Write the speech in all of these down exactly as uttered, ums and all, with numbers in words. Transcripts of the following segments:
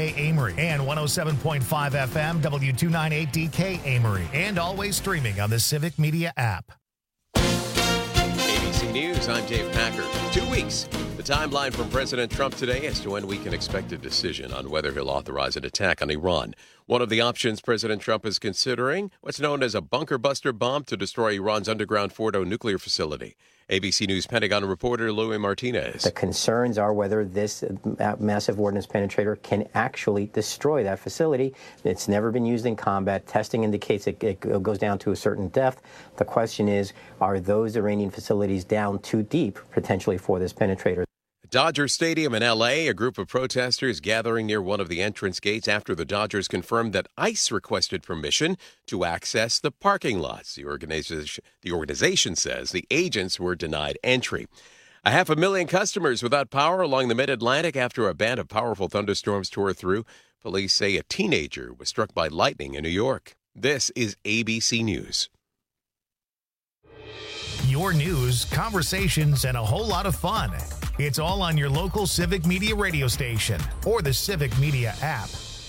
K Amory and one oh seven point five F M W two ninety-eight D K Amory, and always streaming on the Civic Media app. A B C News, I'm Dave Packer. Two weeks. The timeline from President Trump today as to when we can expect a decision on whether he'll authorize an attack on Iran. One of the options President Trump is considering, what's known as a bunker buster bomb to destroy Iran's underground Fordo nuclear facility. A B C News Pentagon reporter Louis Martinez. The concerns are whether this massive ordnance penetrator can actually destroy that facility. It's never been used in combat. Testing indicates it, it goes down to a certain depth. The question is, are those Iranian facilities down too deep, potentially, for this penetrator? Dodger Stadium in L A, a group of protesters gathering near one of the entrance gates after the Dodgers confirmed that ICE requested permission to access the parking lots. The organization, the organization says the agents were denied entry. A half a million customers without power along the mid-Atlantic after a band of powerful thunderstorms tore through. Police say a teenager was struck by lightning in New York. This is A B C News. Your news, conversations, and a whole lot of fun. It's all on your local Civic Media radio station or the Civic Media app.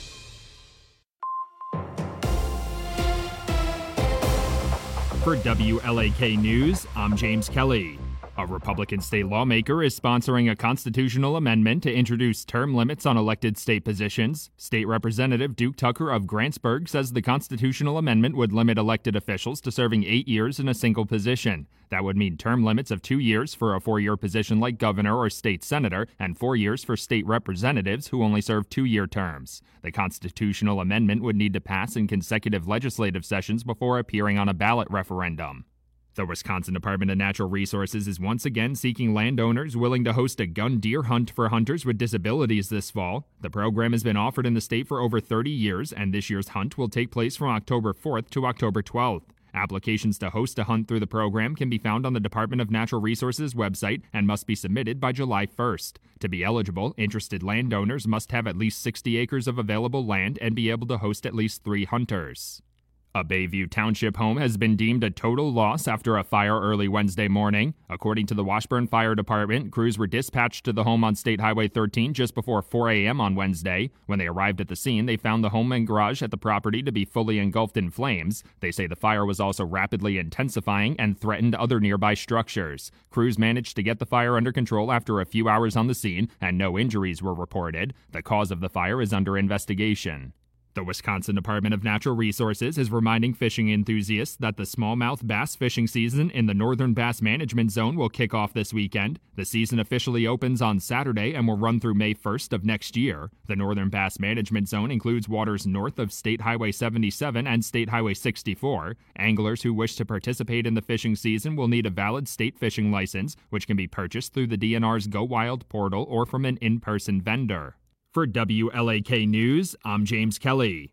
For W L A K News, I'm James Kelly. A Republican state lawmaker is sponsoring a constitutional amendment to introduce term limits on elected state positions. State Representative Duke Tucker of Grantsburg says the constitutional amendment would limit elected officials to serving eight years in a single position. That would mean term limits of two years for a four-year position like governor or state senator, and four years for state representatives who only serve two-year terms. The constitutional amendment would need to pass in consecutive legislative sessions before appearing on a ballot referendum. The Wisconsin Department of Natural Resources is once again seeking landowners willing to host a gun deer hunt for hunters with disabilities this fall. The program has been offered in the state for over thirty years, and this year's hunt will take place from October fourth to October twelfth. Applications to host a hunt through the program can be found on the Department of Natural Resources website and must be submitted by July first. To be eligible, interested landowners must have at least sixty acres of available land and be able to host at least three hunters. A Bayview Township home has been deemed a total loss after a fire early Wednesday morning. According to the Washburn Fire Department, crews were dispatched to the home on State Highway thirteen just before four a.m. on Wednesday. When they arrived at the scene, they found the home and garage at the property to be fully engulfed in flames. They say the fire was also rapidly intensifying and threatened other nearby structures. Crews managed to get the fire under control after a few hours on the scene, and no injuries were reported. The cause of the fire is under investigation. The Wisconsin Department of Natural Resources is reminding fishing enthusiasts that the smallmouth bass fishing season in the Northern Bass Management Zone will kick off this weekend. The season officially opens on Saturday and will run through May first of next year. The Northern Bass Management Zone includes waters north of State Highway seventy-seven and State Highway sixty-four. Anglers who wish to participate in the fishing season will need a valid state fishing license, which can be purchased through the D N R's Go Wild portal or from an in-person vendor. For W L A K News, I'm James Kelly.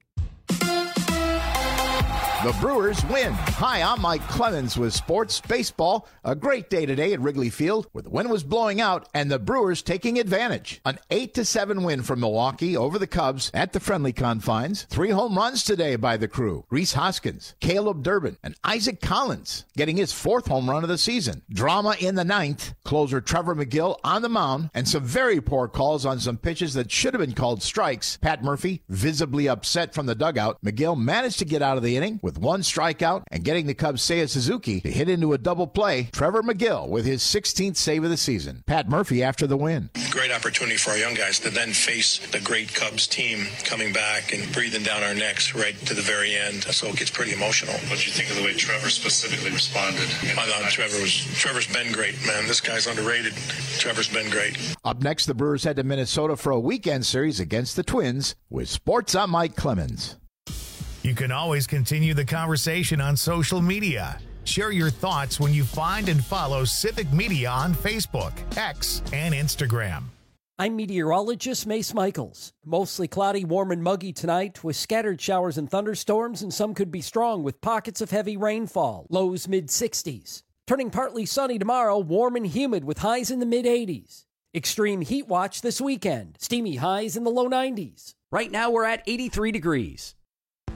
The Brewers win. Hi, I'm Mike Clemens with Sports Baseball. A great day today at Wrigley Field where the wind was blowing out and the Brewers taking advantage. An eight to seven win from Milwaukee over the Cubs at the friendly confines. Three home runs today by the crew. Rhys Hoskins, Caleb Durbin, and Isaac Collins getting his fourth home run of the season. Drama in the ninth. Closer Trevor McGill on the mound and some very poor calls on some pitches that should have been called strikes. Pat Murphy visibly upset from the dugout. McGill managed to get out of the inning with one strikeout and getting the Cubs' Seiya Suzuki to hit into a double play. Trevor McGill with his sixteenth save of the season. Pat Murphy after the win. Great opportunity for our young guys to then face the great Cubs team coming back and breathing down our necks right to the very end. So it gets pretty emotional. What do you think of the way Trevor specifically responded? I thought Trevor was, Trevor's been great, man. This guy's underrated. Trevor's been great. Up next, the Brewers head to Minnesota for a weekend series against the Twins. With Sports, I'm Mike Clemens. You can always continue the conversation on social media. Share your thoughts when you find and follow Civic Media on Facebook, X, and Instagram. I'm meteorologist Mace Michaels. Mostly cloudy, warm, and muggy tonight with scattered showers and thunderstorms, and some could be strong with pockets of heavy rainfall, lows mid sixties. Turning partly sunny tomorrow, warm and humid with highs in the mid eighties. Extreme heat watch this weekend, steamy highs in the low nineties. Right now we're at eighty-three degrees.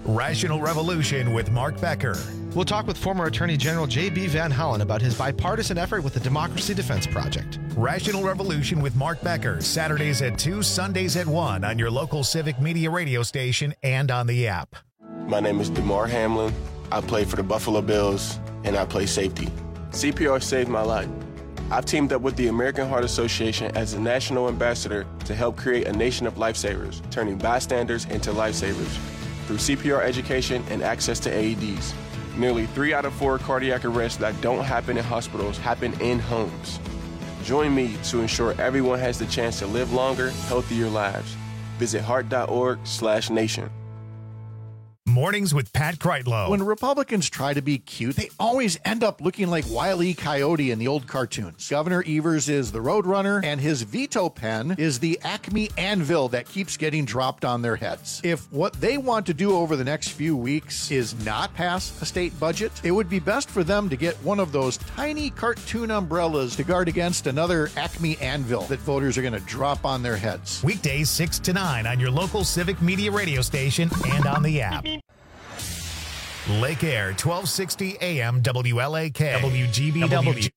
Rational Revolution with Mark Becker. We'll talk with former Attorney General J B Van Hollen about his bipartisan effort with the Democracy Defense Project. Rational Revolution with Mark Becker, Saturdays at two, Sundays at one on your local Civic Media radio station and on the app. My name is DeMar Hamlin. I play for the Buffalo Bills, and I play safety. C P R saved my life. I've teamed up with the American Heart Association as a national ambassador to help create a nation of lifesavers, turning bystanders into lifesavers through C P R education and access to A E Ds. Nearly three out of four cardiac arrests that don't happen in hospitals happen in homes. Join me to ensure everyone has the chance to live longer, healthier lives. Visit heart.org slash nation. Mornings with Pat Kreitlow. When Republicans try to be cute, they always end up looking like Wile E. Coyote in the old cartoons. Governor Evers is the Roadrunner, and his veto pen is the Acme anvil that keeps getting dropped on their heads. If what they want to do over the next few weeks is not pass a state budget, it would be best for them to get one of those tiny cartoon umbrellas to guard against another Acme anvil that voters are going to drop on their heads. Weekdays six to nine on your local Civic Media radio station and on the app. Lake Air, twelve sixty A M W L A K, W G B W.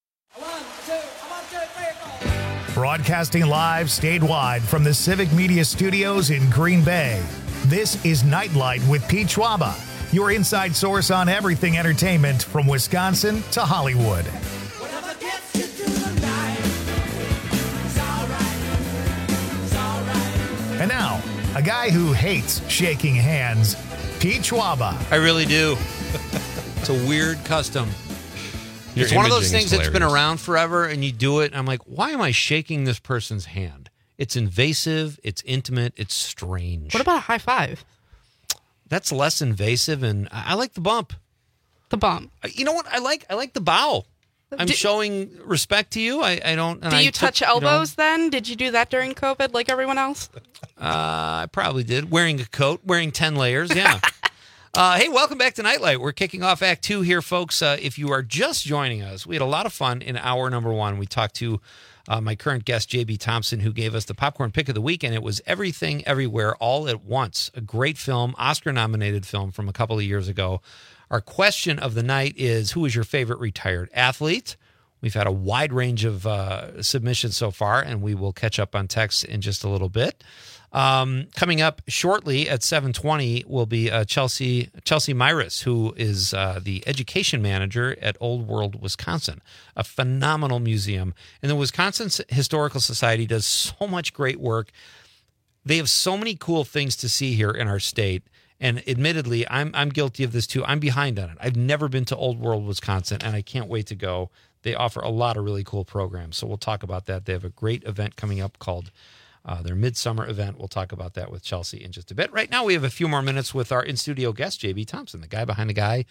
Broadcasting live statewide from the Civic Media Studios in Green Bay. This is Nightlight with Pete Schwaba, your inside source on everything entertainment from Wisconsin to Hollywood. And now, a guy who hates shaking hands, Pete Schwaba. I really do. It's a weird custom. Your it's one of those imaging is things that's been hilarious. around forever, and you do it, and I'm like, why am I shaking this person's hand? It's invasive, it's intimate, it's strange. What about a high five? That's less invasive, and I I like the bump. The bump. You know what? I like I like the bow. I'm Do- showing respect to you. I, I don't. And Do I you took, touch elbows then? Did you do that during COVID like everyone else? You know, uh, I probably did. Wearing a coat, wearing ten layers. Yeah. Uh, hey, welcome back to Nightlight. We're kicking off Act Two here, folks. Uh, if you are just joining us, we had a lot of fun in hour number one. We talked to uh, my current guest, J B Thompson, who gave us the popcorn pick of the week, and it was Everything Everywhere All at Once, a great film, Oscar-nominated film from a couple of years ago. Our question of the night is, who is your favorite retired athlete? We've had a wide range of uh, submissions so far, and we will catch up on text in just a little bit. Um, coming up shortly at seven twenty will be uh, Chelsea Chelsea Myris, who is uh, the education manager at Old World, Wisconsin, a phenomenal museum. And the Wisconsin Historical Society does so much great work. They have so many cool things to see here in our state. And admittedly, I'm I'm guilty of this too. I'm behind on it. I've never been to Old World, Wisconsin, and I can't wait to go. They offer a lot of really cool programs. So we'll talk about that. They have a great event coming up called Uh, their midsummer event. We'll talk about that with Chelsea in just a bit. Right now, we have a few more minutes with our in-studio guest, J B Thompson, the guy behind the guy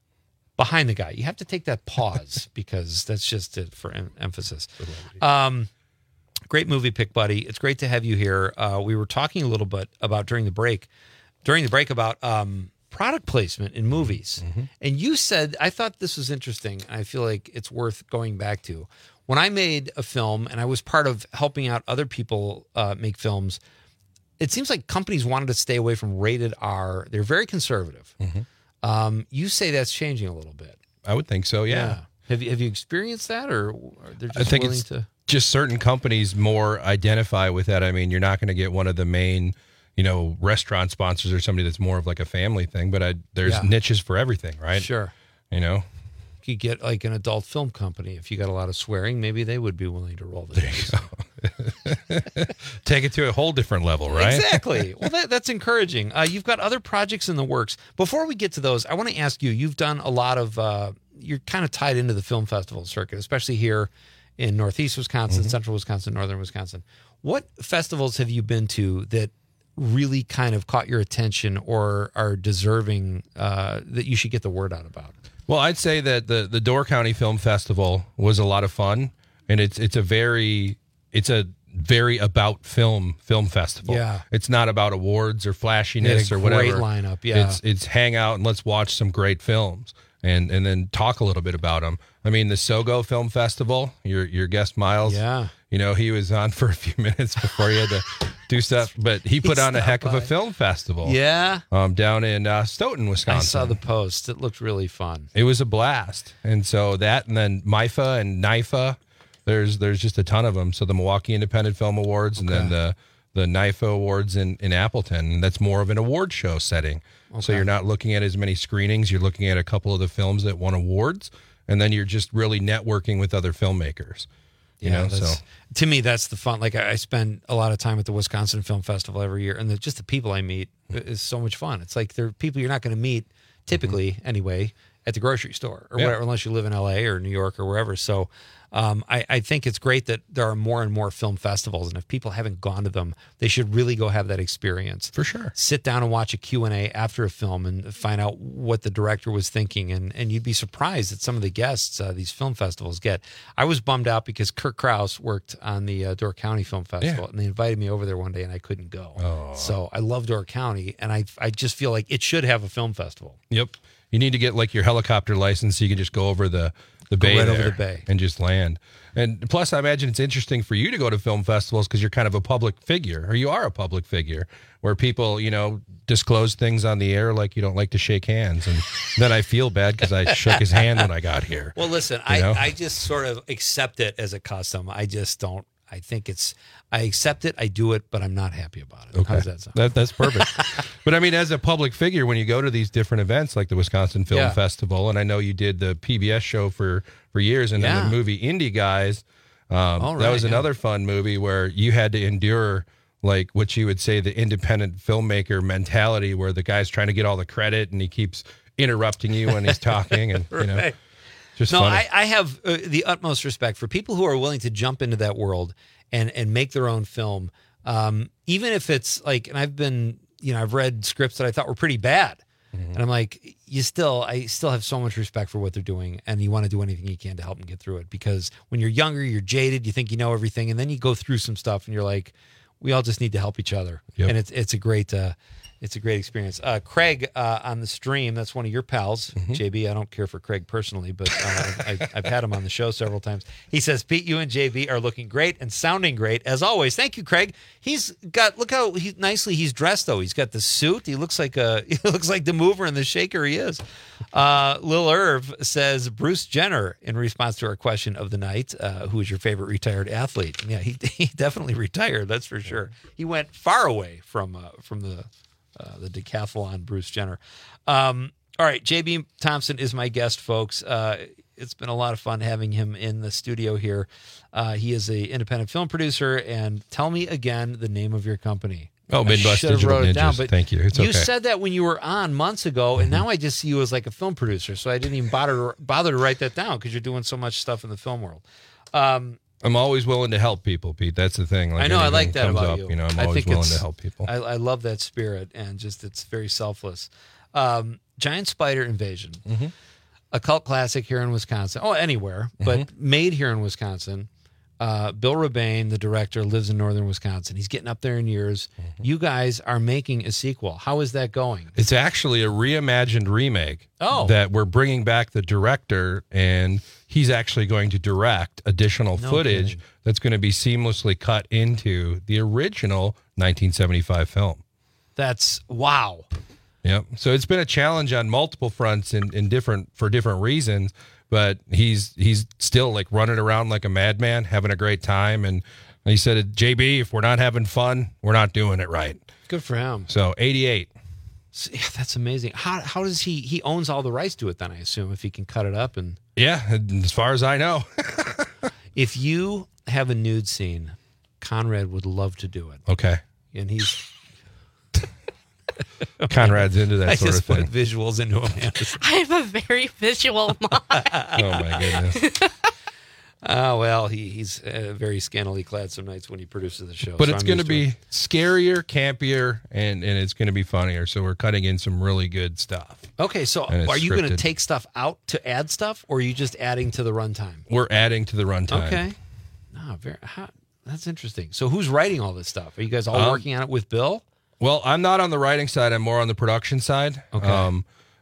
behind the guy. You have to take that pause because that's just it for em- emphasis. Um, great movie pick, buddy. It's great to have you here. Uh, we were talking a little bit about during the break, during the break about um, product placement in movies. Mm-hmm. And you said, I thought this was interesting. I feel like it's worth going back to. When I made a film and I was part of helping out other people uh, make films, it seems like companies wanted to stay away from rated R. They're very conservative. Mm-hmm. Um, you say that's changing a little bit. I would think so, yeah. yeah. Have you have you experienced that, or are they just I think willing it's to? Just certain companies more identify with that. I mean, you're not going to get one of the main, you know, restaurant sponsors or somebody that's more of like a family thing, but I, there's Yeah. niches for everything, right? Sure. You know? You get like an adult film company. If you got a lot of swearing, maybe they would be willing to roll the dice. Take it to a whole different level, right? Exactly. Well, that, that's encouraging. Uh, you've got other projects in the works. Before we get to those, I want to ask you, you've done a lot of, uh, you're kind of tied into the film festival circuit, especially here in Northeast Wisconsin, mm-hmm. Central Wisconsin, Northern Wisconsin. What festivals have you been to that really kind of caught your attention or are deserving uh, that you should get the word out about? Well, I'd say that the, the Door County Film Festival was a lot of fun, and it's it's a very it's a very about film film festival. Yeah, it's not about awards or flashiness or great whatever. Lineup, yeah. It's it's hang out and let's watch some great films. and and then talk a little bit about them. I mean, the Sogo Film Festival, your your guest Miles, yeah, you know, he was on for a few minutes before he had to do stuff, but he put on a heck of a film festival. Yeah, um, down in uh, Stoughton, Wisconsin. I saw the post; it looked really fun. It was a blast, and so that, and then M I F A and N I F A, there's there's just a ton of them. So the Milwaukee Independent Film Awards, okay. and then the the N I F A Awards in in Appleton, and that's more of an award show setting. Okay. So you're not looking at as many screenings; you're looking at a couple of the films that won awards. And then you're just really networking with other filmmakers. You yeah, know, so to me, that's the fun. Like I, I spend a lot of time at the Wisconsin Film Festival every year, and the, just the people I meet is so much fun. It's like they're people you're not going to meet typically mm-hmm. anyway at the grocery store or yeah. whatever, unless you live in L A or New York or wherever. So um, I, I think it's great that there are more and more film festivals, and if people haven't gone to them, they should really go have that experience. For sure. Sit down and watch a Q and A after a film and find out what the director was thinking, and, and you'd be surprised at some of the guests uh, these film festivals get. I was bummed out because Kurt Krause worked on the uh, Door County Film Festival, yeah. and they invited me over there one day, and I couldn't go. Oh. So I love Door County, and I I just feel like it should have a film festival. Yep. You need to get like your helicopter license so you can just go over the the bay, right there over the bay, and just land. And plus, I imagine it's interesting for you to go to film festivals because you're kind of a public figure, or you are a public figure, where people, you know, disclose things on the air like you don't like to shake hands, and then I feel bad because I shook his hand when I got here. Well, listen, I, I just sort of accept it as a custom. I just don't. I think it's. I accept it. I do it, but I'm not happy about it. Okay. How does that sound? That, that's perfect. But I mean, as a public figure, when you go to these different events like the Wisconsin Film Yeah. Festival, and I know you did the P B S show for, for years, and Yeah. then the movie Indie Guys, um, All that right, was yeah. another fun movie where you had to endure like what you would say the independent filmmaker mentality, where the guy's trying to get all the credit and he keeps interrupting you when he's talking, and you know, Right. just no, funny. I, I have uh, the utmost respect for people who are willing to jump into that world and and make their own film, um, even if it's like. And I've been, you know, I've read scripts that I thought were pretty bad, mm-hmm. and I'm like, you still, I still have so much respect for what they're doing, and you want to do anything you can to help them get through it. Because when you're younger, you're jaded, you think you know everything, and then you go through some stuff, and you're like, we all just need to help each other, Yep. and it's it's a great. Uh, It's a great experience. Uh, Craig uh, on the stream, that's one of your pals, Mm-hmm. J B. I don't care for Craig personally, but uh, I, I've had him on the show several times. He says, Pete, you and J B are looking great and sounding great, as always. Thank you, Craig. He's got, look how he, nicely he's dressed, though. He's got the suit. He looks like a, he looks like the mover and the shaker he is. Uh, Lil Irv says, Bruce Jenner, in response to our question of the night, uh, who is your favorite retired athlete? And yeah, he, he definitely retired, that's for sure. He went far away from uh, from the... Uh, the decathlon Bruce Jenner. Um, all right, J B Thompson is my guest, folks. Uh, it's been a lot of fun having him in the studio here. Uh, he is a independent film producer. And tell me again the name of your company. Oh, Midwest should have Digital wrote it down, Ninjas. but Thank you. It's you okay. said that when you were on months ago, and now I just see you as like a film producer. So I didn't even bother bother to write that down because you're doing so much stuff in the film world. Um, I'm always willing to help people, Pete. That's the thing. Like I know. I anything like that comes about up, you. You know, I'm I always think willing it's- to help people. I, I love that spirit, and just it's very selfless. Um, Giant Spider Invasion, Mm-hmm. a cult classic here in Wisconsin. Oh, anywhere, but Mm-hmm. made here in Wisconsin. Uh, Bill Rebane, the director, lives in northern Wisconsin. He's getting up there in years. Mm-hmm. You guys are making a sequel. How is that going? It's actually a reimagined remake. Oh. That we're bringing back the director, and he's actually going to direct additional No footage kidding. that's going to be seamlessly cut into the original nineteen seventy-five film. That's wow. Yep. So it's been a challenge on multiple fronts in, in different for different reasons, but he's he's still like running around like a madman, having a great time. And he said, J B, if we're not having fun, we're not doing it right. Good for him. So eighty-eight. So, yeah, that's amazing. How how does he he owns all the rights to it then, I assume, if he can cut it up and Yeah, as far as I know. if you have a nude scene, Conrad would love to do it. Okay. And he's Conrad's into that I sort just of thing. put visuals into him. I have a very visual mind. Oh my goodness. Oh, well, he, he's uh, very scantily clad some nights when he produces the show. But so it's I'm going to used be scarier, campier, and, and it's going to be funnier. So we're cutting in some really good stuff. Okay, so And it's are you going to scripted. take stuff out to add stuff, or are you just adding to the runtime? We're adding to the runtime. Okay. No, very how, that's interesting. So who's writing all this stuff? Are you guys all Um, working on it with Bill? Well, I'm not on the writing side. I'm more on the production side. Okay. Um,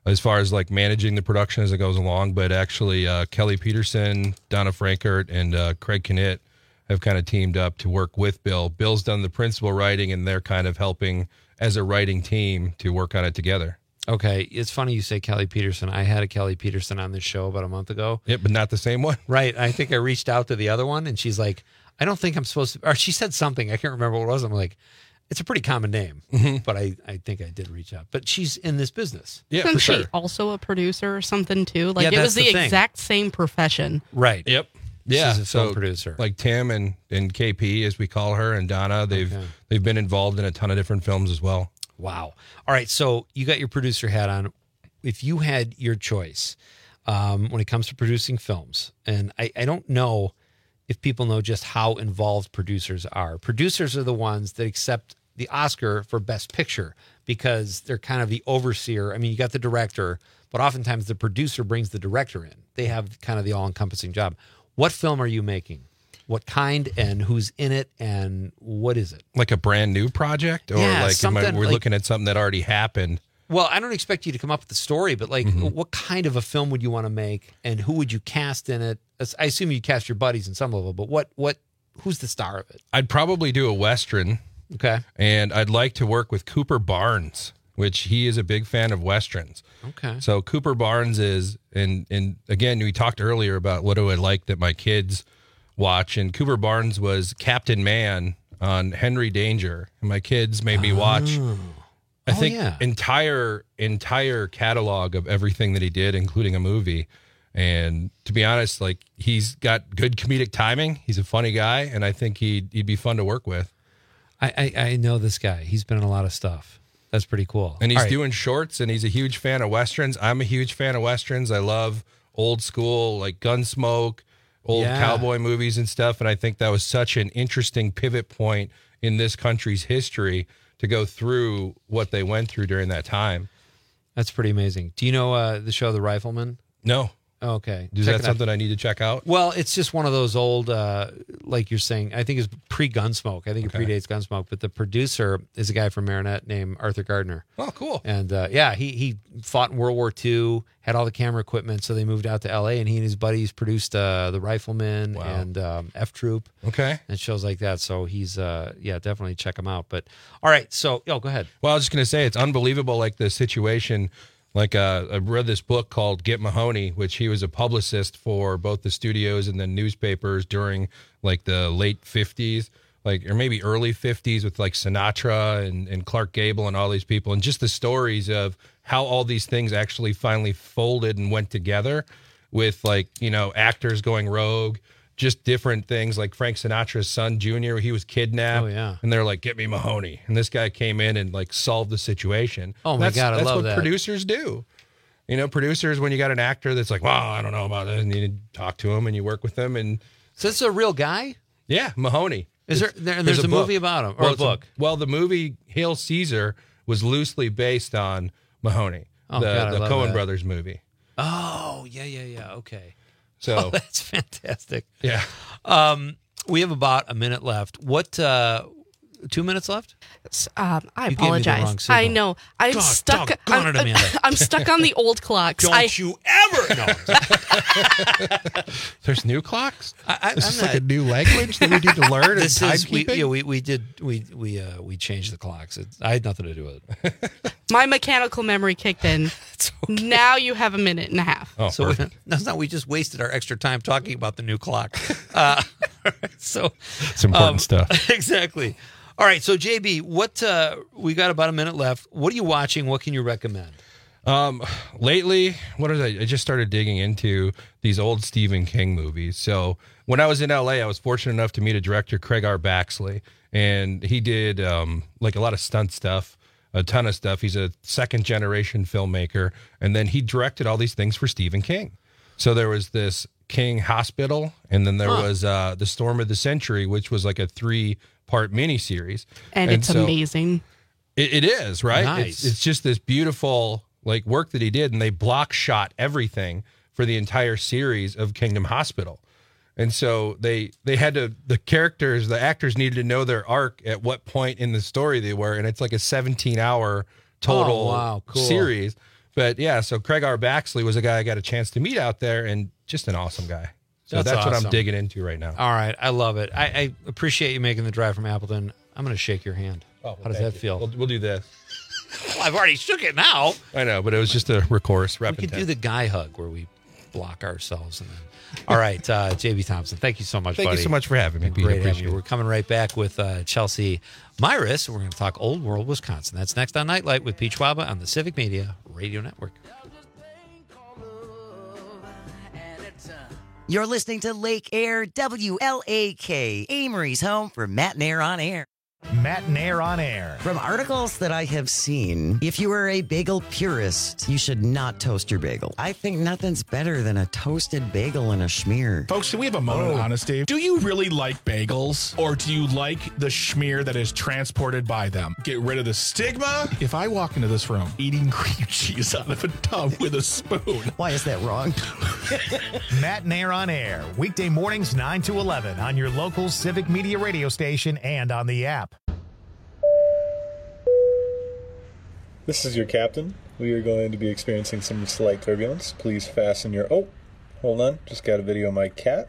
as far as like managing the production as it goes along. But actually, uh, Kelly Peterson, Donna Frankert, and uh, Craig Knitt have kind of teamed up to work with Bill. Bill's done the principal writing, and they're kind of helping as a writing team to work on it together. Okay, it's funny you say Kelly Peterson. I had a Kelly Peterson on this show about a month ago. Yeah, but not the same one. Right. I think I reached out to the other one, and she's like, I don't think I'm supposed to, or she said something. I can't remember what it was. I'm like, it's a pretty common name, mm-hmm. but I, I think I did reach out. But she's in this business. Yeah, Isn't for she sure. also a producer or something too? Like yeah, it was the, the exact same profession. Right. Yep. Yeah. She's a film so, producer. Like Tim and, and K P, as we call her, and Donna, they've okay. they've been involved in a ton of different films as well. Wow. All right. So you got your producer hat on. If you had your choice um, when it comes to producing films, and I, I don't know if people know just how involved producers are. Producers are the ones that accept the Oscar for Best Picture because they're kind of the overseer. I mean, you got the director, but oftentimes the producer brings the director in. They have kind of the all-encompassing job. What film are you making? What kind and who's in it and what is it? Like a brand new project? Or yeah, like am I, we're like, looking at something that already happened? Well, I don't expect you to come up with the story, but like mm-hmm. what kind of a film would you want to make and who would you cast in it? I assume you cast your buddies in some level, but what what who's the star of it? I'd probably do a Western. Okay. And I'd like to work with Cooper Barnes, which he is a big fan of Westerns. Okay. So Cooper Barnes is, and and again, we talked earlier about what do I like that my kids watch, and Cooper Barnes was Captain Man on Henry Danger, and my kids made me watch, oh. I oh, think, yeah. entire entire catalog of everything that he did, including a movie. And to be honest, like he's got good comedic timing. He's a funny guy, and I think he'd he'd be fun to work with. I, I, I know this guy. He's been in a lot of stuff. That's pretty cool. And he's right. doing shorts, and he's a huge fan of Westerns. I'm a huge fan of Westerns. I love old school, like Gunsmoke, old yeah. cowboy movies and stuff. And I think that was such an interesting pivot point in this country's history to go through what they went through during that time. That's pretty amazing. Do you know uh, the show The Rifleman? No. Okay. Is Check that something I need to check out? Well, it's just one of those old, uh, like you're saying, I think it's pre-Gunsmoke. I think Okay. it predates Gunsmoke. But the producer is a guy from Marinette named Arthur Gardner. Oh, cool. And uh, yeah, he he fought in World War Two, had all the camera equipment, so they moved out to L A, and he and his buddies produced uh, The Rifleman Wow. and um, F Troop. Okay. And shows like that. So he's, uh, yeah, definitely check him out. But all right, so, oh, go ahead. Well, I was just going to say, it's unbelievable, like the situation. Like uh, I read this book called Get Mahoney, which he was a publicist for both the studios and the newspapers during like the late fifties, like or maybe early fifties with like Sinatra and, and Clark Gable and all these people, and just the stories of how all these things actually finally folded and went together with like, you know, actors going rogue, just different things like Frank Sinatra's son, Junior, he was kidnapped. Oh, yeah. And they're like, get me Mahoney. And this guy came in and like solved the situation. Oh, my that's, God, I that's love what that. producers do. You know, producers, when you got an actor that's like, well, I don't know about it, and you talk to him and you work with them. And So this is a real guy? yeah, Mahoney. Is there, It's- there there's, a, book. movie about him, or well, a it's book? well, the movie Hail Caesar was loosely based on Mahoney, Oh, the, God, I the love Coen that. Brothers movie. Oh, yeah, yeah, yeah. Okay. So Oh, that's fantastic. yeah. Um, we have about a minute left. What, uh, two minutes left? Um, I You gave me the wrong apologize. signal. I know. I'm God, stuck. doggone I'm, it, Amanda. I'm stuck on the old clocks. Don't I, you ever? No. There's new clocks? I, I, This I'm is like not- a new language that we need to learn in This is we, timekeeping? yeah, we we did we we uh we changed the clocks. It, I had nothing to do with it. my mechanical memory kicked in. Now you have a minute and a half. Oh, So we, perfect. that's not. We just wasted our extra time talking about the new clock. Uh, so It's important um, stuff. Exactly. All right. So J B, what uh, we got about a minute left. What are you watching? What can you recommend? Um, lately, what is I? I just started digging into these old Stephen King movies. So when I was in L A, I was fortunate enough to meet a director, Craig R. Baxley, and he did um, like a lot of stunt stuff, a ton of stuff. He's a second generation filmmaker, and then he directed all these things for Stephen King. So there was this King Hospital, and then there Huh. was uh, The Storm of the Century, which was like a three part miniseries. And, it's so- amazing. It, it is, right? Nice. It's, it's just this beautiful like work that he did, and they block shot everything for the entire series of Kingdom Hospital. And so they they had to the characters, the actors needed to know their arc at what point in the story they were, and it's like a seventeen hour total Oh, wow, cool. series. But yeah, so Craig R. Baxley was a guy I got a chance to meet out there, and just an awesome guy. So That's that's, what awesome. I'm digging into right now. All right. I love it. I, I appreciate you making the drive from Appleton. I'm going to shake your hand. Oh, well, How does thank that you. feel? We'll, we'll do this. Well, I've already shook it now. I know, but it was just a course. We could do the guy hug where we block ourselves. And then... All right, uh, J B. Thompson, thank you so much, Thank buddy. you so much for having me. Been Pete. Great having Appreciate you. it. We're coming right back with uh, Chelsea Myris. We're going to talk Old World, Wisconsin. That's next on Nightlight with Pete Schwaba on the Civic Media Radio Network. You're listening to Lake Air W L A K, Amory's home for Matt and Air on Air. Matt and Air on Air. From articles that I have seen, if you are a bagel purist, you should not toast your bagel. I think nothing's better than a toasted bagel and a schmear. Folks, can we have a moment of honesty? Do you really like bagels, or do you like the schmear that is transported by them? Get rid of the stigma. If I walk into this room eating cream cheese out of a tub with a spoon. Why is that wrong? Matt and Air on Air, weekday mornings nine to eleven on your local Civic Media radio station and on the app. This is your captain. We are going to be experiencing some slight turbulence. Please fasten your... Oh, hold on. Just got a video of my cat.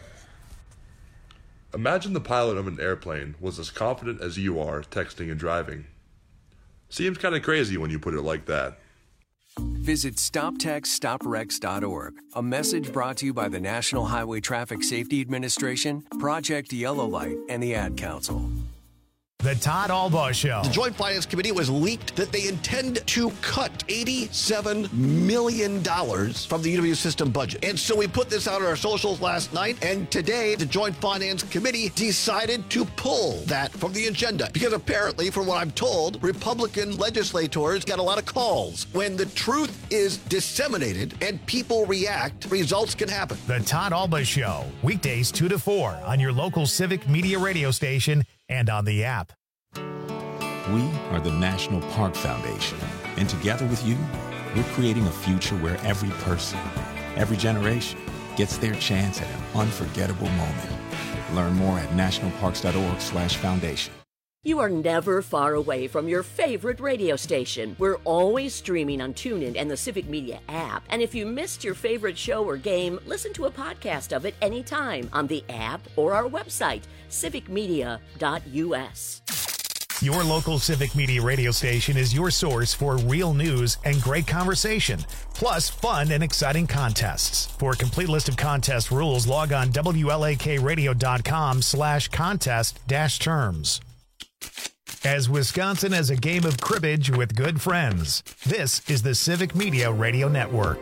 Imagine the pilot of an airplane was as confident as you are texting and driving. Seems kind of crazy when you put it like that. Visit stop text stop wrecks dot org. A message brought to you by the National Highway Traffic Safety Administration, Project Yellow Light, and the Ad Council. The Todd Albaugh Show. The Joint Finance Committee was leaked that they intend to cut eighty-seven million dollars from the U W system budget. And so we put this out on our socials last night, and today the Joint Finance Committee decided to pull that from the agenda. Because apparently, from what I'm told, Republican legislators got a lot of calls. When the truth is disseminated and people react, results can happen. The Todd Albaugh Show, weekdays two to four on your local Civic Media radio station and on the app. We are the National Park Foundation, and together with you, we're creating a future where every person, every generation, gets their chance at an unforgettable moment. Learn more at nationalparks.org slash foundation. You are never far away from your favorite radio station. We're always streaming on TuneIn and the Civic Media app. And if you missed your favorite show or game, listen to a podcast of it anytime on the app or our website, civic media dot u s. Your local Civic Media radio station is your source for real news and great conversation, plus fun and exciting contests. For a complete list of contest rules, log on W L A K radio dot com slash contest dash terms. As Wisconsin has a game of cribbage with good friends, this is the Civic Media Radio Network.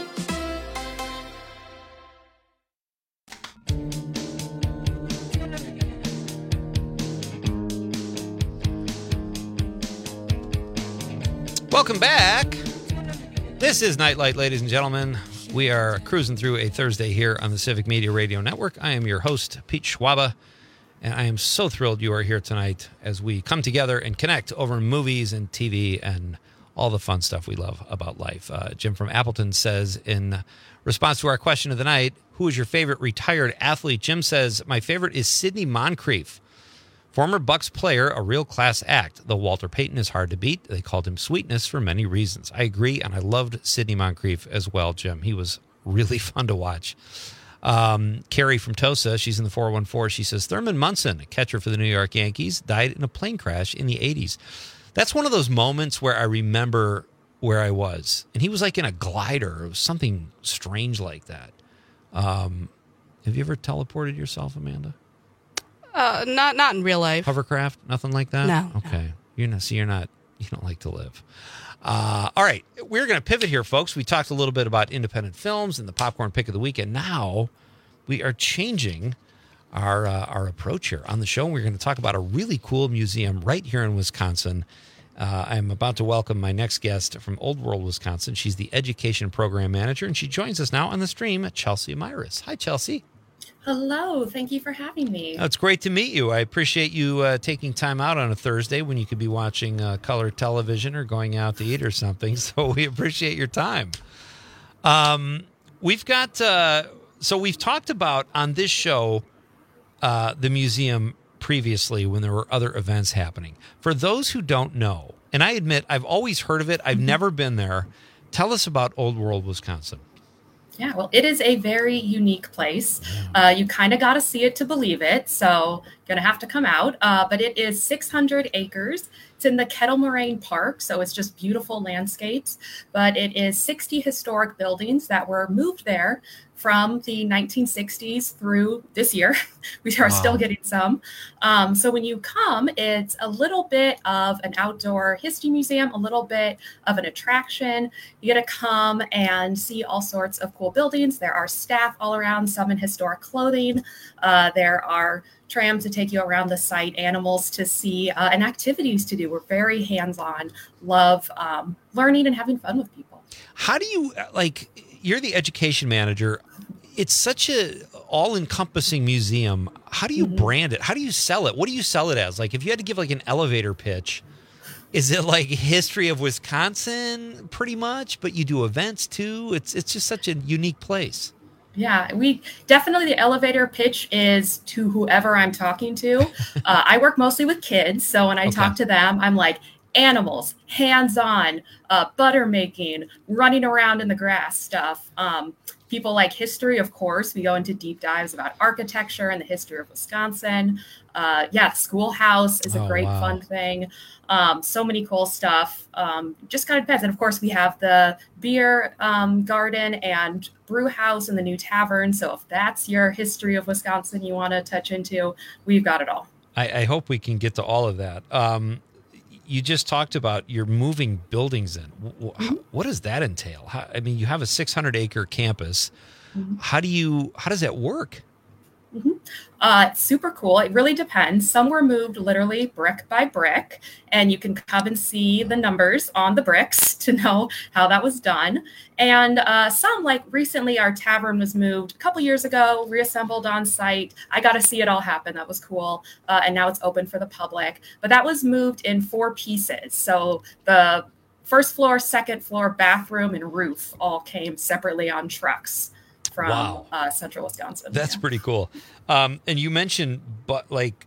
Welcome back. This is Nightlight, ladies and gentlemen. We are cruising through a Thursday here on the Civic Media Radio Network. I am your host, Pete Schwaba, and I am so thrilled you are here tonight as we come together and connect over movies and T V and all the fun stuff we love about life. Uh, Jim from Appleton says, in response to our question of the night, who is your favorite retired athlete? Jim says, my favorite is Sidney Moncrief. Former Bucks player, a real class act. Though Walter Payton is hard to beat, they called him Sweetness for many reasons. I agree, and I loved Sidney Moncrief as well, Jim. He was really fun to watch. Um, Carrie from Tosa, she's in the four one four. She says, Thurman Munson, a catcher for the New York Yankees, died in a plane crash in the eighties. That's one of those moments where I remember where I was. And he was like in a glider. It was something strange like that. Um, have you ever teleported yourself, Amanda? Uh, not not in real life. Hovercraft, nothing like that? No. Okay. No. You're not, so you're not, you don't like to live. Uh, all right. We're going to pivot here, folks. We talked a little bit about independent films and the popcorn pick of the week, and now we are changing our uh, our approach here on the show. We're going to talk about a really cool museum right here in Wisconsin. Uh, I'm about to welcome my next guest from Old World, Wisconsin. She's the Education Program Manager, and she joins us now on the stream, Chelsea Myris. Hi, Chelsea. Hello. Thank you for having me. Oh, it's great to meet you. I appreciate you uh, taking time out on a Thursday when you could be watching uh, color television or going out to eat or something. So we appreciate your time. Um, we've got, uh, so we've talked about on this show uh, the museum previously when there were other events happening. For those who don't know, and I admit I've always heard of it, I've mm-hmm. never been there, Tell us about Old World, Wisconsin. Yeah, well, it is a very unique place. Uh, you kind of got to see it to believe it, so you're going to have to come out. Uh, but it is six hundred acres. It's in the Kettle Moraine Park, so it's just beautiful landscapes. But it is sixty historic buildings that were moved there from the nineteen sixties through this year. We are wow. still getting some. Um, so when you come, it's a little bit of an outdoor history museum, a little bit of an attraction. You get to come and see all sorts of cool buildings. There are staff all around, some in historic clothing. Uh, there are trams to take you around the site, animals to see, uh, and activities to do. We're very hands-on, love um, learning and having fun with people. How do you, like, you're the education manager. It's such a all-encompassing museum. How do you mm-hmm. brand it? How do you sell it? What do you sell it as? Like, if you had to give like an elevator pitch, is it like history of Wisconsin pretty much, but you do events too? It's it's just such a unique place. Yeah, we definitely, the elevator pitch is to whoever I'm talking to. Uh, I work mostly with kids. So when I okay. talk to them, I'm like, animals, hands-on, uh, butter making, running around in the grass stuff. Um, people like history, of course. We go into deep dives about architecture and the history of Wisconsin. Uh, yeah, schoolhouse is a oh, great wow. fun thing. Um, so many cool stuff. Um, just kind of depends. And of course, we have the beer um, garden and brew house and the new tavern. So if that's your history of Wisconsin you want to touch into, we've got it all. I, I hope we can get to all of that. Um, you just talked about you're moving buildings in. Mm-hmm. What does that entail? How, I mean, you have a six hundred acre campus. Mm-hmm. How do you, how does that work? Mm-hmm. Uh, it's super cool. It really depends. Some were moved literally brick by brick, and you can come and see the numbers on the bricks to know how that was done. And uh, some, like recently, our tavern was moved a couple years ago, reassembled on site. I got to see it all happen. That was cool. Uh, and now it's open for the public. But that was moved in four pieces. So the first floor, second floor, bathroom, and roof all came separately on trucks from wow. uh, central Wisconsin. That's yeah. pretty cool. Um, and you mentioned, but like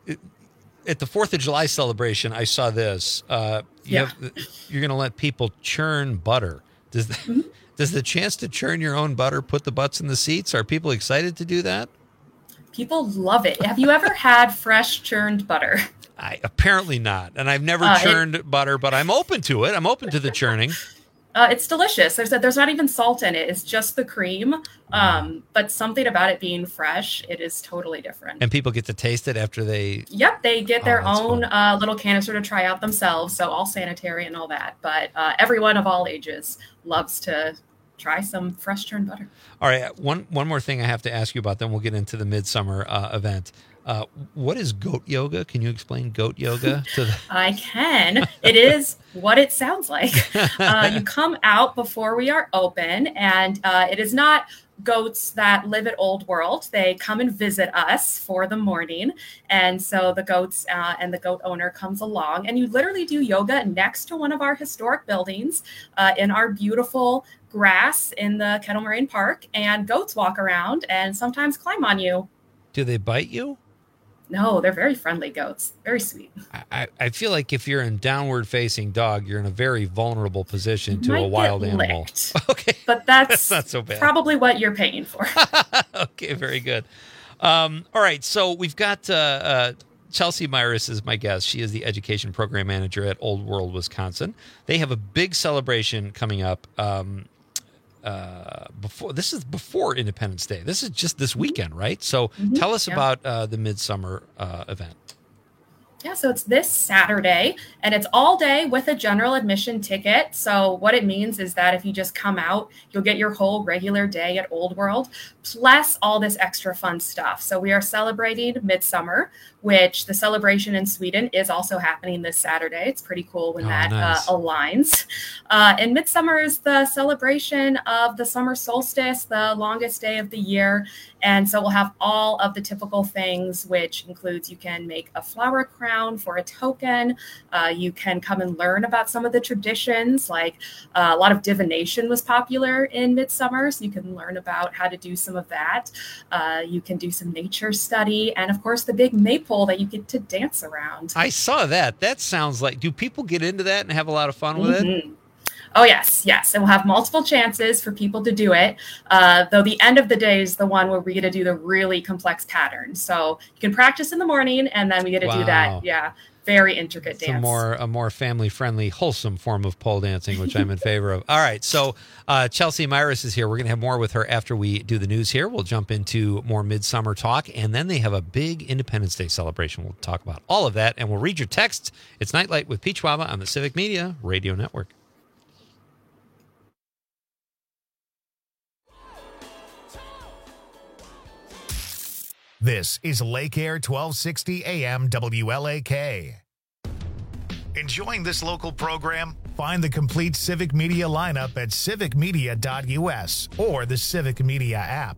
at the fourth of July celebration, I saw this. Uh, you yeah. have, you're going to let people churn butter. Does the, mm-hmm. does the chance to churn your own butter put the butts in the seats? Are people excited to do that? People love it. Have you ever had fresh churned butter? I apparently not. And I've never uh, churned it, butter, but I'm open to it. I'm open to the churning. Uh, it's delicious. There's a, there's not even salt in it. It's just the cream. Um, but something about it being fresh, it is totally different. And people get to taste it after they... Yep, they get their oh, own uh, little canister to try out themselves. So all sanitary and all that. But uh, everyone of all ages loves to try some fresh churned butter. All right, one one more thing I have to ask you about, then we'll get into the Midsummer uh, event. Uh, what is goat yoga? Can you explain goat yoga to the... I can. It is what it sounds like. Uh, you come out before we are open, and uh, it is not goats that live at Old World. They come and visit us for the morning. And so the goats uh, and the goat owner comes along, and you literally do yoga next to one of our historic buildings uh, in our beautiful grass in the Kettle Moraine Park, and goats walk around and sometimes climb on you. Do they bite you? No, they're very friendly goats. Very sweet. I, I feel like if you're in downward facing dog, you're in a very vulnerable position to Might a wild get animal. Licked, okay. But that's, that's not so bad. Probably what you're paying for. Okay, very good. Um, all right, so we've got uh, uh, Chelsea Myris is my guest. She is the education program manager at Old World, Wisconsin. They have a big celebration coming up. Um, Uh, before this is before Independence Day. This is just this weekend, right? So mm-hmm. tell us yeah. about uh, the Midsummer uh, event. Yeah, so it's this Saturday, and it's all day with a general admission ticket. So what it means is that if you just come out, you'll get your whole regular day at Old World, plus all this extra fun stuff. So we are celebrating Midsummer, which the celebration in Sweden is also happening this Saturday. It's pretty cool when oh, that nice. uh, aligns. Uh, and Midsummer is the celebration of the summer solstice, the longest day of the year. And so we'll have all of the typical things, which includes you can make a flower crown for a token. Uh, you can come and learn about some of the traditions, like uh, a lot of divination was popular in Midsummer. So you can learn about how to do some of that. Uh, you can do some nature study. And of course, the big maypole that you get to dance around. I saw that. That sounds like, do people get into that and have a lot of fun with mm-hmm. it? Oh, yes, yes. It will have multiple chances for people to do it, uh, though the end of the day is the one where we get to do the really complex patterns. So you can practice in the morning, and then we get to Wow. do that, yeah, very intricate It's dance. a more a more family friendly, wholesome form of pole dancing, which I'm in favor of. All right, so uh, Chelsea Myris is here. We're going to have more with her after we do the news here. We'll jump into more midsummer talk, and then they have a big Independence Day celebration. We'll talk about all of that, and we'll read your texts. It's Nightlight with Peach Waba on the Civic Media Radio Network. This is Lake Air twelve sixty A M W L A K. Enjoying this local program? Find the complete Civic Media lineup at civic media dot U S or the Civic Media app.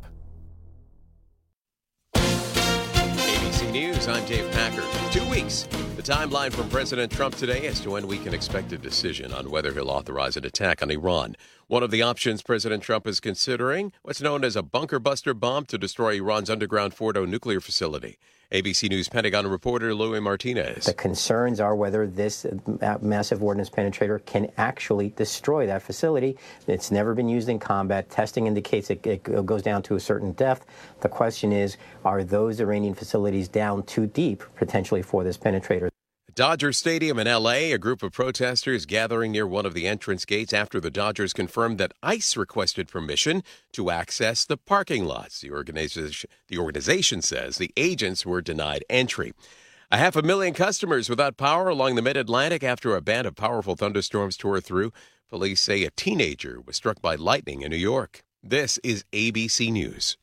A B C News, I'm Dave Packer. Two weeks. The timeline from President Trump today as to when we can expect a decision on whether he'll authorize an attack on Iran. One of the options President Trump is considering, what's known as a bunker buster bomb to destroy Iran's underground Fordo nuclear facility. A B C News Pentagon reporter Louis Martinez. The concerns are whether this massive ordnance penetrator can actually destroy that facility. It's never been used in combat. Testing indicates it, it goes down to a certain depth. The question is, are those Iranian facilities down too deep, potentially, for this penetrator? Dodger Stadium in L A, a group of protesters gathering near one of the entrance gates after the Dodgers confirmed that ICE requested permission to access the parking lots. The organization, the organization says the agents were denied entry. A half a million customers without power along the mid-Atlantic after a band of powerful thunderstorms tore through. Police say a teenager was struck by lightning in New York. This is A B C News.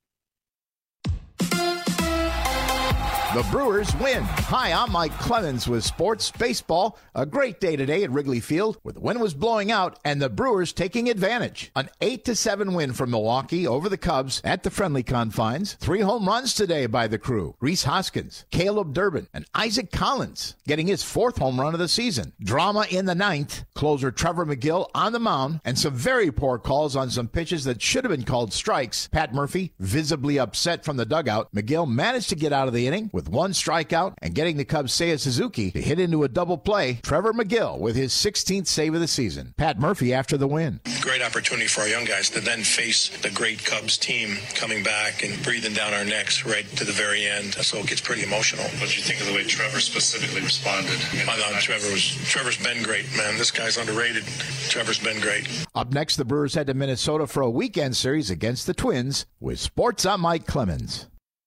The Brewers win. Hi, I'm Mike Clemens with Sports Baseball. A great day today at Wrigley Field where the wind was blowing out and the Brewers taking advantage. An eight to seven win from Milwaukee over the Cubs at the friendly confines. Three home runs today by the crew. Rhys Hoskins, Caleb Durbin, and Isaac Collins getting his fourth home run of the season. Drama in the ninth. Closer Trevor McGill on the mound and some very poor calls on some pitches that should have been called strikes. Pat Murphy visibly upset from the dugout. McGill managed to get out of the inning with one strikeout and getting the Cubs' Seiya Suzuki to hit into a double play. Trevor McGill with his sixteenth save of the season. Pat Murphy after the win. Great opportunity for our young guys to then face the great Cubs team coming back and breathing down our necks right to the very end. So it gets pretty emotional. What do you think of the way Trevor specifically responded? I thought Trevor was, Trevor's been great, man. This guy's underrated. Trevor's been great. Up next, the Brewers head to Minnesota for a weekend series against the Twins. With Sports, I'm Mike Clemens.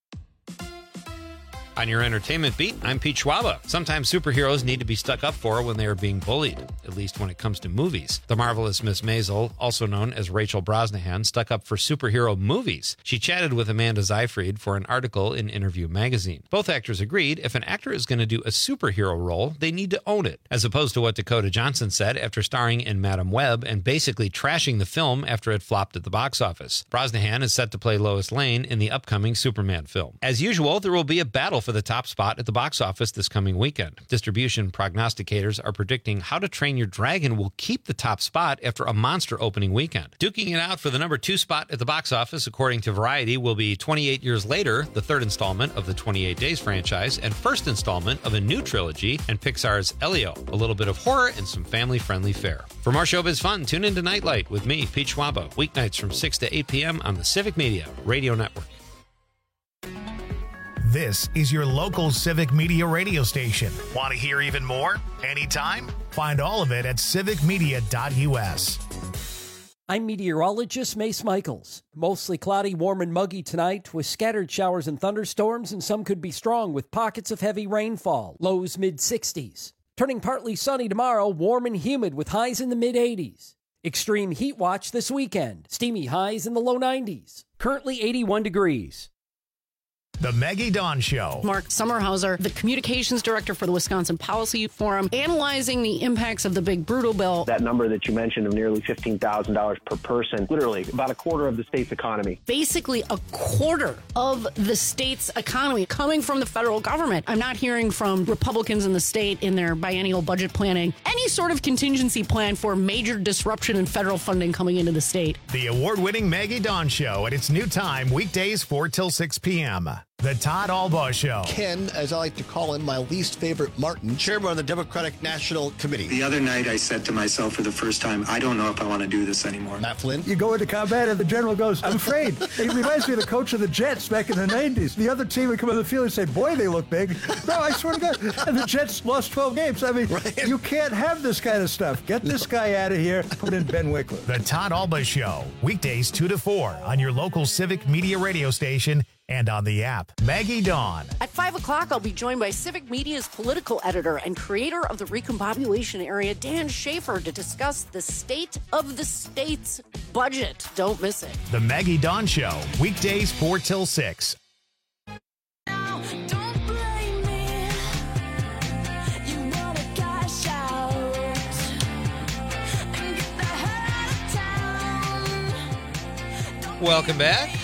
On your entertainment beat, I'm Pete Schwaba. Sometimes superheroes need to be stuck up for when they are being bullied, at least when it comes to movies. The marvelous Miss Maisel, also known as Rachel Brosnahan, stuck up for superhero movies. She chatted with Amanda Seyfried for an article in Interview magazine. Both actors agreed if an actor is going to do a superhero role, they need to own it, as opposed to what Dakota Johnson said after starring in Madam Web and basically trashing the film after it flopped at the box office. Brosnahan is set to play Lois Lane in the upcoming Superman film. As usual, there will be a battle for the top spot at the box office this coming weekend. Distribution prognosticators are predicting How to Train Your Dragon will keep the top spot after a monster opening weekend. Duking it out for the number two spot at the box office, according to Variety, will be twenty-eight Years Later, the third installment of the twenty-eight Days franchise, and first installment of a new trilogy, and Pixar's Elio, a little bit of horror and some family-friendly fare. For more showbiz fun, tune in to Nightlight with me, Pete Schwaba, weeknights from six to eight p.m. on the Civic Media Radio Network. This is your local Civic Media radio station. Want to hear even more? Anytime? Find all of it at civic media dot U S. I'm meteorologist Mace Michaels. Mostly cloudy, warm, and muggy tonight with scattered showers and thunderstorms, and some could be strong with pockets of heavy rainfall, lows mid sixties. Turning partly sunny tomorrow, warm and humid with highs in the mid eighties. Extreme heat watch this weekend, steamy highs in the low nineties. Currently eighty-one degrees. The Maggie Dawn Show. Mark Sommerhauser, the communications director for the Wisconsin Policy Forum, analyzing the impacts of the big brutal bill. That number that you mentioned of nearly fifteen thousand dollars per person, literally about a quarter of the state's economy. Basically a quarter of the state's economy coming from the federal government. I'm not hearing from Republicans in the state in their biennial budget planning any sort of contingency plan for major disruption in federal funding coming into the state. The award-winning Maggie Dawn Show at its new time, weekdays four till six p.m. The Todd Albaugh Show. Ken, as I like to call him, my least favorite Martin, chairman of the Democratic National Committee. The other night I said to myself for the first time, I don't know if I want to do this anymore. Matt Flynn. You go into combat and the general goes, I'm afraid. It reminds me of the coach of the Jets back in the nineties. The other team would come on the field and say, boy, they look big. No, I swear to God. And the Jets lost twelve games. I mean, right. You can't have this kind of stuff. Get this guy out of here. Put in Ben Wickler. The Todd Albaugh Show. Weekdays two to four on your local Civic Media radio station and on the app. Maggie Dawn. At five o'clock, I'll be joined by Civic Media's political editor and creator of the Recombobulation Area, Dan Schaefer, to discuss the state of the state's budget. Don't miss it. The Maggie Dawn Show. Weekdays four till six. Welcome back.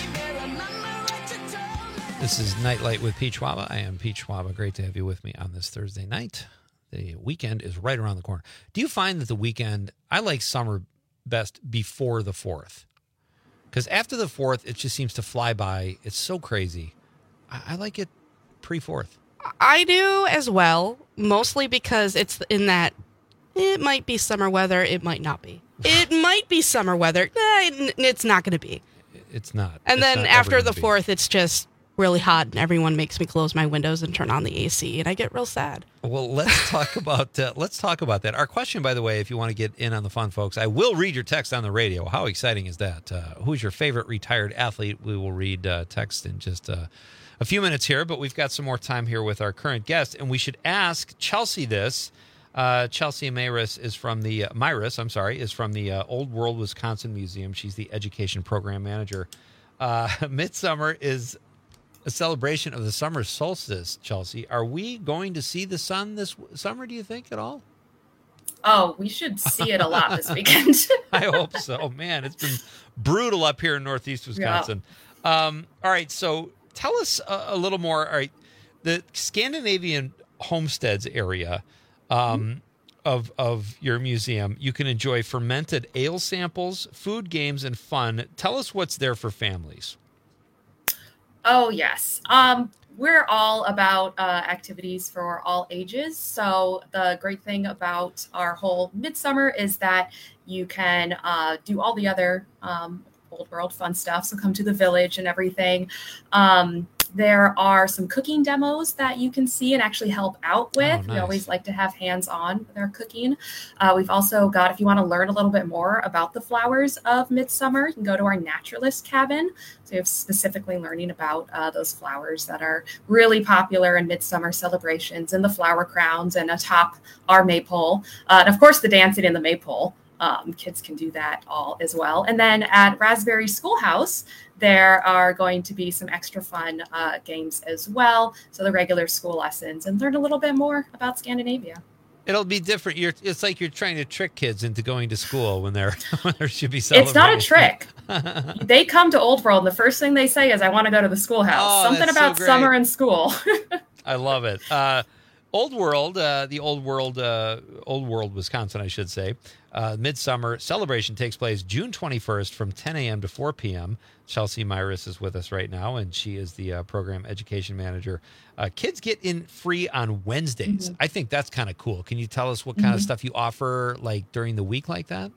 This is Nightlight with Pete Schwaba. I am Pete Schwaba. Great to have you with me on this Thursday night. The weekend is right around the corner. Do you find that the weekend, I like summer best before the fourth? Because after the fourth, it just seems to fly by. It's so crazy. I, I like it pre-fourth. I do as well, mostly because it's in that it might be summer weather, it might not be. It might be summer weather. Eh, it's not going to be. It's not. And it's then not after the be. fourth, it's just really hot and everyone makes me close my windows and turn on the A C and I get real sad. Well, let's talk about uh, let's talk about that. Our question, by the way, if you want to get in on the fun, folks, I will read your text on the radio. How exciting is that? Uh, who's your favorite retired athlete? We will read uh, text in just uh, a few minutes here, but we've got some more time here with our current guest, and we should ask Chelsea this. Uh, Chelsea Mayris is from the uh, Myris, I'm sorry, is from the uh, Old World Wisconsin Museum. She's the education program manager. Uh, Midsummer is a celebration of the summer solstice, Chelsea. Are we going to see the sun this summer, do you think, at all? Oh, we should see it a lot this weekend. I hope so. Man, it's been brutal up here in Northeast Wisconsin. Yeah. Um, all right, so tell us a, a little more. All right, the Scandinavian homesteads area um, mm-hmm. of, of your museum, you can enjoy fermented ale samples, food, games, and fun. Tell us what's there for families. Oh, yes. Um, we're all about uh, activities for all ages. So the great thing about our whole Midsummer is that you can uh, do all the other um, old world fun stuff. So come to the village and everything. Um, there are some cooking demos that you can see and actually help out with. Oh, nice. We always like to have hands-on with our cooking. Uh, we've also got, if you want to learn a little bit more about the flowers of Midsummer, you can go to our naturalist cabin. So you have specifically learning about uh, those flowers that are really popular in Midsummer celebrations and the flower crowns and atop our maypole. Uh, and of course, the dancing in the maypole. Um, kids can do that all as well. And then at Raspberry Schoolhouse, there are going to be some extra fun uh, games as well. So the regular school lessons and learn a little bit more about Scandinavia. It'll be different. You're, it's like you're trying to trick kids into going to school when they're when there should be celebrating. It's not a trick. They come to Old World, and the first thing they say is, I want to go to the schoolhouse. Oh, Something about so summer and school. I love it. Uh, Old World, uh, the Old World, uh, Old World, Wisconsin, I should say. Uh, Midsummer celebration takes place June twenty-first from ten a.m. to four p.m. Chelsea Myris is with us right now, and she is the uh, program education manager. Uh, kids get in free on Wednesdays. Mm-hmm. I think that's kind of cool. Can you tell us what kind mm-hmm. of stuff you offer, like during the week, like that?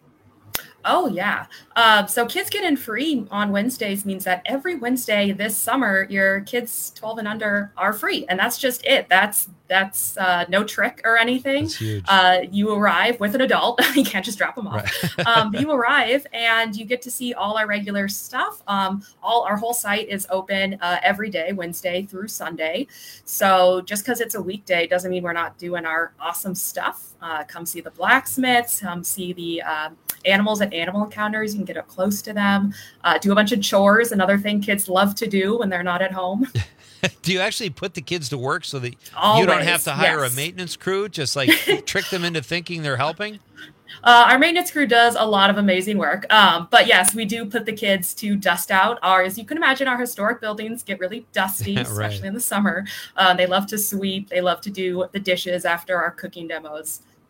Oh, yeah. Uh, so kids get in free on Wednesdays means that every Wednesday this summer, your kids twelve and under are free. And that's just it. That's that's uh, no trick or anything. That's huge. Uh, you arrive with an adult. You can't just drop them off. Right. um, you arrive and you get to see all our regular stuff. Um, all our whole site is open uh, every day, Wednesday through Sunday. So just because it's a weekday doesn't mean we're not doing our awesome stuff. Uh, come see the blacksmiths, come see the uh, animals at animal encounters. You can get up close to them, uh, do a bunch of chores, another thing kids love to do when they're not at home. Do you actually put the kids to work so that Always, you don't have to hire yes. a maintenance crew, just like trick them into thinking they're helping? Uh, our maintenance crew does a lot of amazing work. Um, but yes, we do put the kids to dust out. Our, as you can imagine, our historic buildings get really dusty, right. especially in the summer. Uh, they love to sweep. They love to do the dishes after our cooking demos.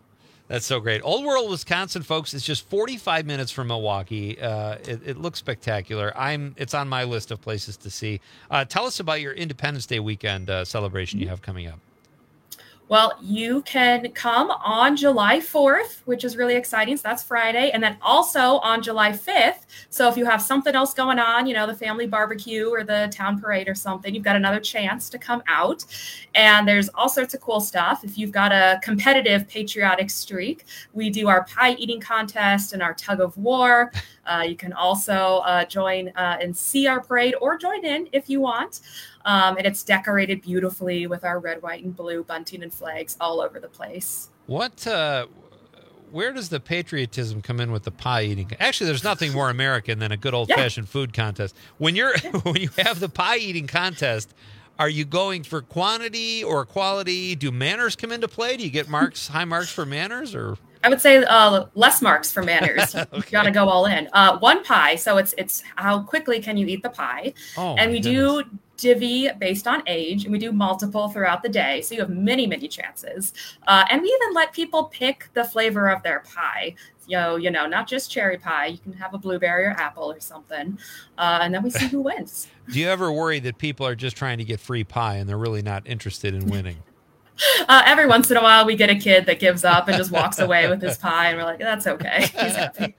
That's so great. Old World, Wisconsin, folks, is just forty-five minutes from Milwaukee. Uh, it, it looks spectacular. I'm. It's on my list of places to see. Uh, tell us about your Independence Day weekend uh, celebration you have coming up. Well, you can come on July fourth, which is really exciting. So that's Friday. And then also on July fifth. So if you have something else going on, you know, the family barbecue or the town parade or something, you've got another chance to come out. And there's all sorts of cool stuff. If you've got a competitive patriotic streak, we do our pie eating contest and our tug of war. Uh, you can also uh, join uh, and see our parade or join in if you want. Um, and it's decorated beautifully with our red, white, and blue bunting and flags all over the place. What, uh, where does the patriotism come in with the pie eating? Actually, there's nothing more American than a good old fashioned yeah. food contest. When you're when you have the pie eating contest, are you going for quantity or quality? Do manners come into play? Do you get marks, high marks for manners, or? I would say uh, less marks for manners. okay. You got to go all in. Uh, one pie, so it's it's how quickly can you eat the pie? Oh, and we goodness. do divvy based on age, and we do multiple throughout the day, so you have many, many chances. Uh, and we even let people pick the flavor of their pie. You know, you know, not just cherry pie. You can have a blueberry or apple or something, uh, and then we see who wins. Do you ever worry that people are just trying to get free pie and they're really not interested in winning? Uh, every once in a while, we get a kid that gives up and just walks away with his pie, and we're like, that's okay. He's happy.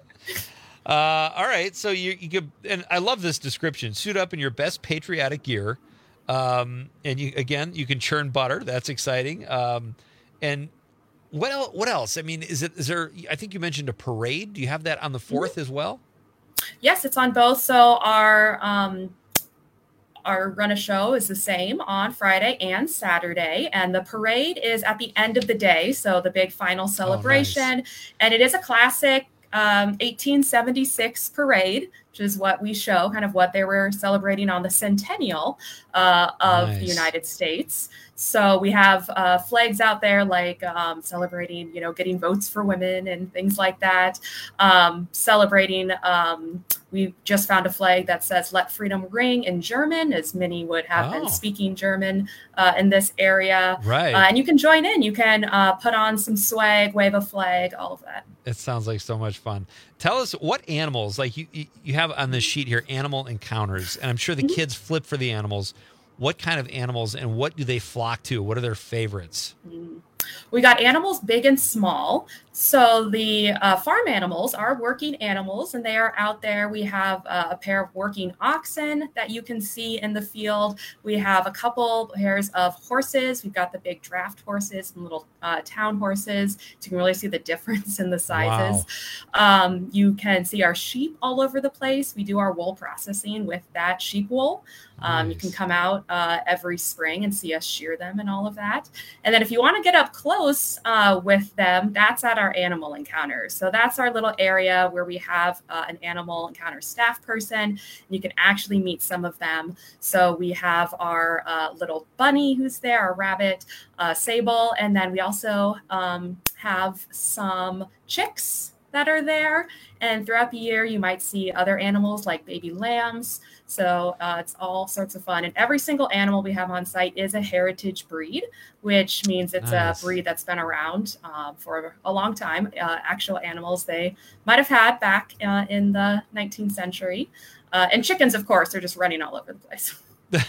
Uh, all right, so you you could, and I love this description. Suit up in your best patriotic gear, um, and you again you can churn butter. That's exciting. Um, and what else? What else? I mean, is it is there? I think you mentioned a parade. Do you have that on the fourth mm-hmm. as well? Yes, it's on both. So our um, our run a show is the same on Friday and Saturday, and the parade is at the end of the day. So the big final celebration, oh, nice. And it is a classic. Um, eighteen seventy-six parade, which is what we show, kind of what they were celebrating on the centennial uh, of nice. the United States. So we have uh, flags out there like um, celebrating, you know, getting votes for women and things like that. Um, celebrating, um, we just found a flag that says "Let Freedom Ring" in German, as many would have oh. been speaking German uh, in this area. Right. Uh, and you can join in. You can uh, put on some swag, wave a flag, all of that. It sounds like so much fun. Tell us what animals, like you, you have on this sheet here, animal encounters, and I'm sure the Mm-hmm. kids flip for the animals. What kind of animals and what do they flock to? What are their favorites? We got animals big and small. So the uh, farm animals are working animals, and they are out there. We have uh, a pair of working oxen that you can see in the field. We have a couple pairs of horses. We've got the big draft horses and little uh, town horses. So you can really see the difference in the sizes. Wow. Um, you can see our sheep all over the place. We do our wool processing with that sheep wool. Um, Nice. You can come out uh, every spring and see us shear them and all of that. And then if you want to get up close uh, with them, that's at our animal encounters. So that's our little area where we have uh, an animal encounter staff person. And you can actually meet some of them. So we have our uh, little bunny who's there, our rabbit, uh, sable. And then we also um, have some chicks that are there. And throughout the year, you might see other animals like baby lambs. So uh, it's all sorts of fun. And every single animal we have on site is a heritage breed, which means it's Nice. a breed that's been around uh, for a long time. Uh, actual animals they might have had back uh, in the nineteenth century. Uh, and chickens, of course, are just running all over the place.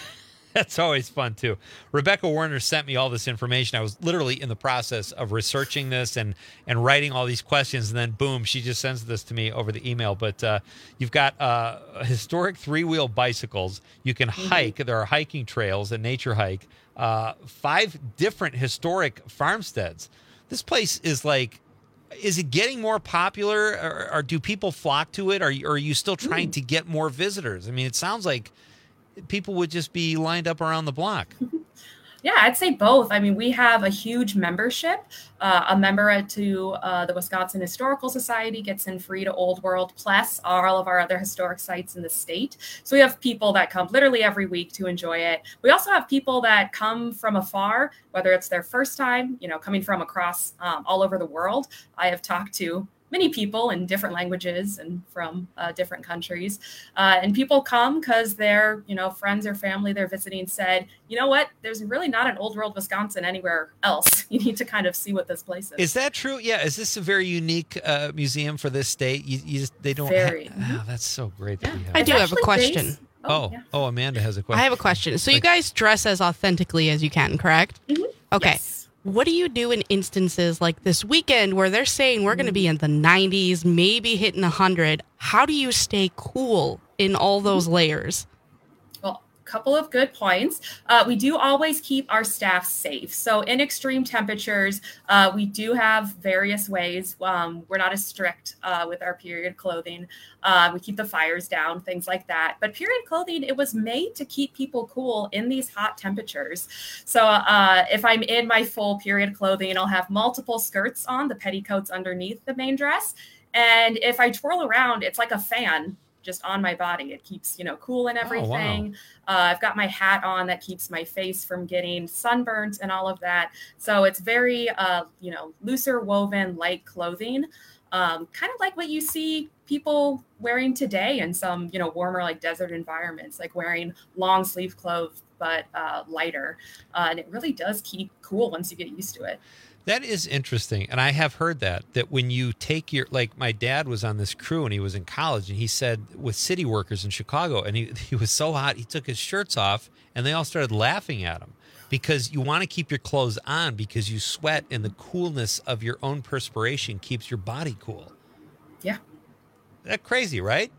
That's always fun, too. Rebecca Warner sent me all this information. I was literally in the process of researching this and, and writing all these questions, and then, boom, she just sends this to me over the email. But uh, you've got uh, historic three-wheel bicycles. You can Mm-hmm. hike. There are hiking trails, a nature hike, uh, five different historic farmsteads. This place is like, is it getting more popular, or, or do people flock to it, or, or are you still trying Mm. to get more visitors? I mean, it sounds like people would just be lined up around the block. Yeah, I'd say both. I mean, we have a huge membership. Uh, a member to uh, the Wisconsin Historical Society gets in free to Old World, plus all of our other historic sites in the state. So we have people that come literally every week to enjoy it. We also have people that come from afar, whether it's their first time, you know, coming from across um, all over the world. I have talked to many people in different languages and from uh, different countries. Uh, and people come because their, you know, friends or family they're visiting said, you know what, there's really not an Old World Wisconsin anywhere else. You need to kind of see what this place is. Is that true? Yeah. Is this a very unique uh, museum for this state? You, you just, they don't Very. have, oh, that's so great that we have. I do It's have a actually question. based- Oh, yeah. oh, Amanda has a question. I have a question. So you guys dress as authentically as you can, correct? Mm-hmm. Okay. Yes. What do you do in instances like this weekend where they're saying we're going to be in the nineties, maybe hitting one hundred? How do you stay cool in all those layers? Well, a couple of good points. Uh, we do always keep our staff safe. So in extreme temperatures, uh, we do have various ways. Um, we're not as strict uh, with our period clothing. Uh, we keep the fires down, things like that. But period clothing, it was made to keep people cool in these hot temperatures. So uh, if I'm in my full period clothing, I'll have multiple skirts on, the petticoats underneath the main dress. And if I twirl around, it's like a fan just on my body. It keeps, you know, cool and everything. Oh, wow. uh, I've got my hat on that keeps my face from getting sunburnt and all of that. So it's very, uh, you know, looser woven, light clothing, um, kind of like what you see people wearing today in some, you know, warmer, like desert environments, like wearing long sleeve clothes, but uh, lighter. Uh, and it really does keep cool once you get used to it. That is interesting. And I have heard that, that when you take your, like my dad was on this crew and he was in college and he said with city workers in Chicago and he, he was so hot, he took his shirts off and they all started laughing at him because you want to keep your clothes on because you sweat and the coolness of your own perspiration keeps your body cool. Yeah. That's crazy, right?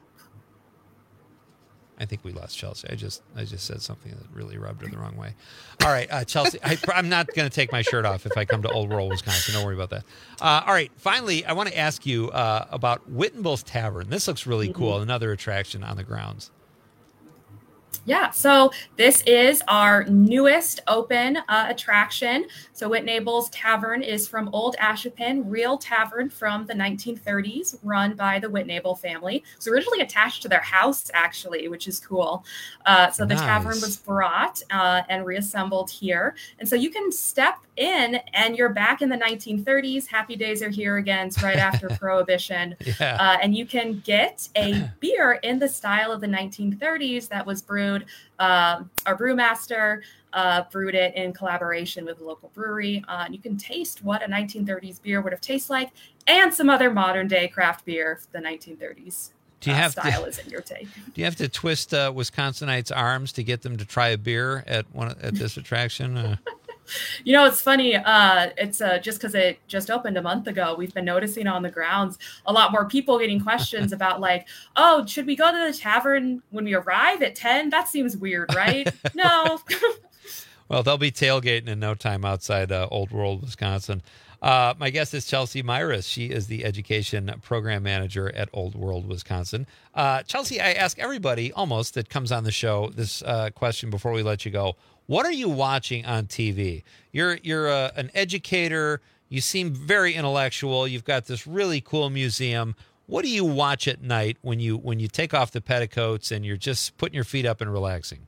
I think we lost Chelsea. I just I just said something that really rubbed her the wrong way. All right, uh, Chelsea, I, I'm not going to take my shirt off if I come to Old World, Wisconsin. Don't worry about that. Uh, all right, finally, I want to ask you uh, about Wittenbill's Tavern. This looks really cool, mm-hmm. Another attraction on the grounds. Yeah, so this is our newest open uh, attraction. So Whitnable's Tavern is from Old Ashippun, real tavern from the nineteen thirties, run by the Whitnable family. It was originally attached to their house, actually, which is cool. Uh, so the Nice. tavern was brought uh, and reassembled here. And so you can step in and you're back in the nineteen thirties. Happy days are here again. It's right after Prohibition. Yeah. Uh, and you can get a beer in the style of the nineteen thirties that was brewed. Um, our brewmaster uh, brewed it in collaboration with a local brewery. Uh, and you can taste what a nineteen thirties beer would have tasted like and some other modern day craft beer the nineteen thirties Do you uh, have style to, is in your take. Do you have to twist uh, Wisconsinites' arms to get them to try a beer at one at this attraction? Uh, You know, it's funny. Uh, it's uh, just because it just opened a month ago. We've been noticing on the grounds a lot more people getting questions about like, oh, should we go to the tavern when we arrive at ten? That seems weird, right? No. Well, they'll be tailgating in no time outside uh, Old World, Wisconsin. Uh, my guest is Chelsea Myris. She is the education program manager at Old World, Wisconsin. Uh, Chelsea, I ask everybody almost that comes on the show this uh, question before we let you go. What are you watching on T V? You're you're a, an educator. You seem very intellectual. You've got this really cool museum. What do you watch at night when you when you take off the petticoats and you're just putting your feet up and relaxing?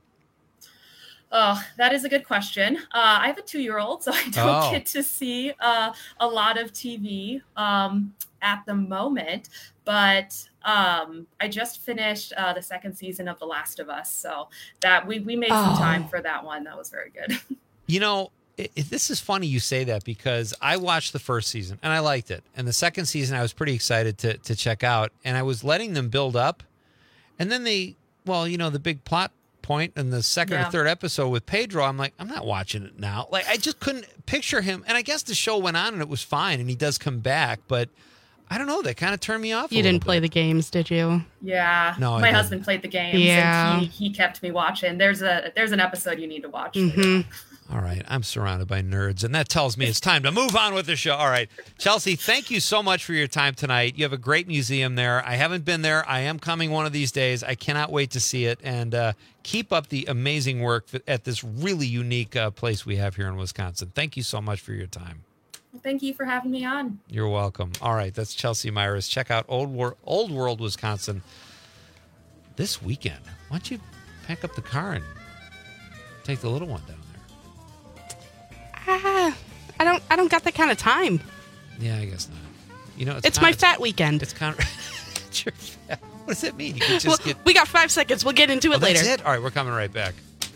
Oh, that is a good question. Uh, I have a two-year-old, so I don't Oh. get to see uh, a lot of T V um, at the moment. But um, I just finished uh, the second season of The Last of Us, so that we we made some Oh. time for that one. That was very good. You know, it, it- this is funny you say that because I watched the first season and I liked it. And the second season I was pretty excited to to check out. And I was letting them build up. And then they, well, you know, the big plot point in the second Yeah. or third episode with Pedro, I'm like, I'm not watching it now. Like, I just couldn't picture him. And I guess the show went on and it was fine. And he does come back. But I don't know. That kind of turned me off. a You little didn't play bit. the games, did you? Yeah, No, I my didn't. husband played the games, Yeah. and he, he kept me watching. There's a there's an episode you need to watch. Mm-hmm. All right. I'm surrounded by nerds, and that tells me it's time to move on with the show. All right. Chelsea, thank you so much for your time tonight. You have a great museum there. I haven't been there. I am coming one of these days. I cannot wait to see it. And uh, keep up the amazing work at this really unique uh, place we have here in Wisconsin. Thank you so much for your time. Well, thank you for having me on. You're welcome. All right. That's Chelsea Myris. Check out Old, Wor- Old World, Wisconsin this weekend. Why don't you pack up the car and take the little one down there? Ah, I don't. I don't got that kind of time. Yeah, I guess not. You know, it's, It's con- my fat weekend. It's con- it's your fat. What does that mean? You can just Well, get. we got five seconds. We'll get into it Oh, later. that's it. All right, we're coming right back.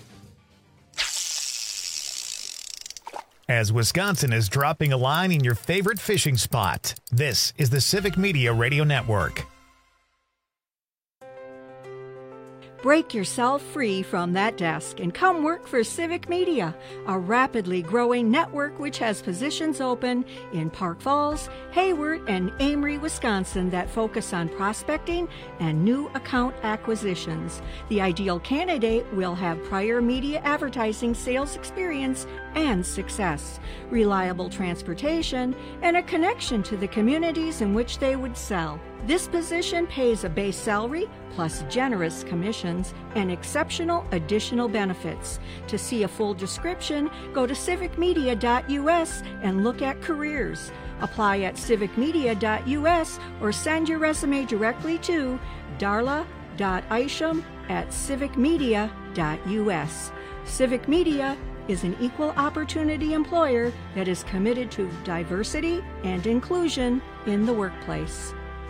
As Wisconsin is dropping a line in your favorite fishing spot, this is the Civic Media Radio Network. Break yourself free from that desk and come work for Civic Media, a rapidly growing network which has positions open in Park Falls, Hayward, and Amory, Wisconsin that focus on prospecting and new account acquisitions. The ideal candidate will have prior media advertising sales experience and success, reliable transportation, and a connection to the communities in which they would sell. This position pays a base salary plus generous commissions and exceptional additional benefits. To see a full description, go to civic media dot U S and look at careers. Apply at civic media dot U S or send your resume directly to darla dot isham at civic media dot U S. Civic Media is an equal opportunity employer that is committed to diversity and inclusion in the workplace.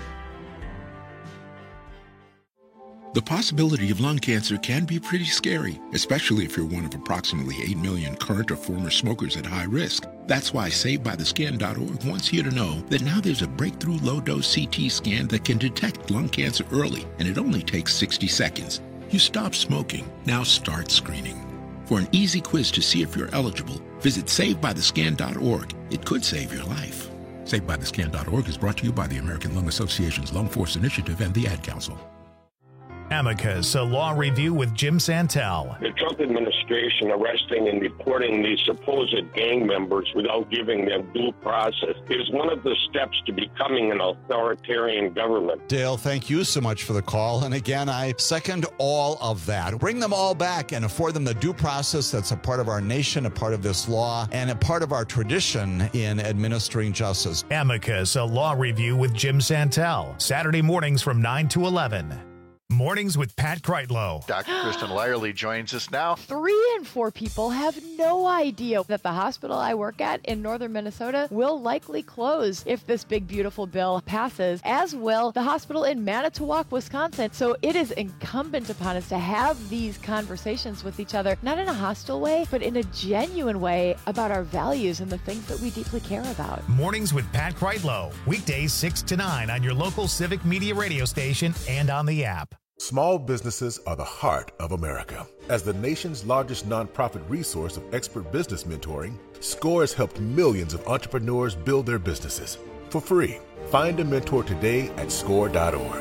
The possibility of lung cancer can be pretty scary, especially if you're one of approximately eight million current or former smokers at high risk. That's why Saved By The Scan dot org wants you to know that now there's a breakthrough low-dose C T scan that can detect lung cancer early, and it only takes sixty seconds. You stop smoking, now start screening. For an easy quiz to see if you're eligible, visit Saved By The Scan dot org. It could save your life. Saved By The Scan dot org is brought to you by the American Lung Association's Lung Force Initiative and the Ad Council. Amicus, a law review with Jim Santel. The Trump administration arresting and deporting these supposed gang members without giving them due process is one of the steps to becoming an authoritarian government. Dale, thank you so much for the call. And again, I second all of that. Bring them all back and afford them the due process that's a part of our nation, a part of this law, and a part of our tradition in administering justice. Amicus, a law review with Jim Santel. Saturday mornings from nine to eleven. Mornings with Pat Kreitlow. Doctor Kristen Lyerly joins us now. Three in four people have no idea that the hospital I work at in northern Minnesota will likely close if this big, beautiful bill passes, as will the hospital in Manitowoc, Wisconsin. So it is incumbent upon us to have these conversations with each other, not in a hostile way, but in a genuine way about our values and the things that we deeply care about. Mornings with Pat Kreitlow. Weekdays six to nine on your local Civic Media radio station and on the app. Small businesses are the heart of America. As the nation's largest nonprofit resource of expert business mentoring, SCORE has helped millions of entrepreneurs build their businesses for free. Find a mentor today at score dot org.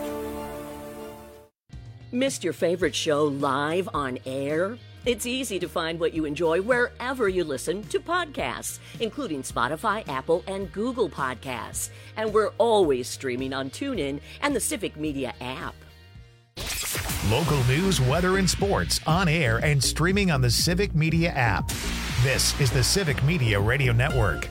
Missed your favorite show live on air? It's easy to find what you enjoy wherever you listen to podcasts, including Spotify, Apple, and Google Podcasts. And we're always streaming on TuneIn and the Civic Media app. Local news, weather, and sports on air and streaming on the Civic Media app. This is the Civic Media Radio Network.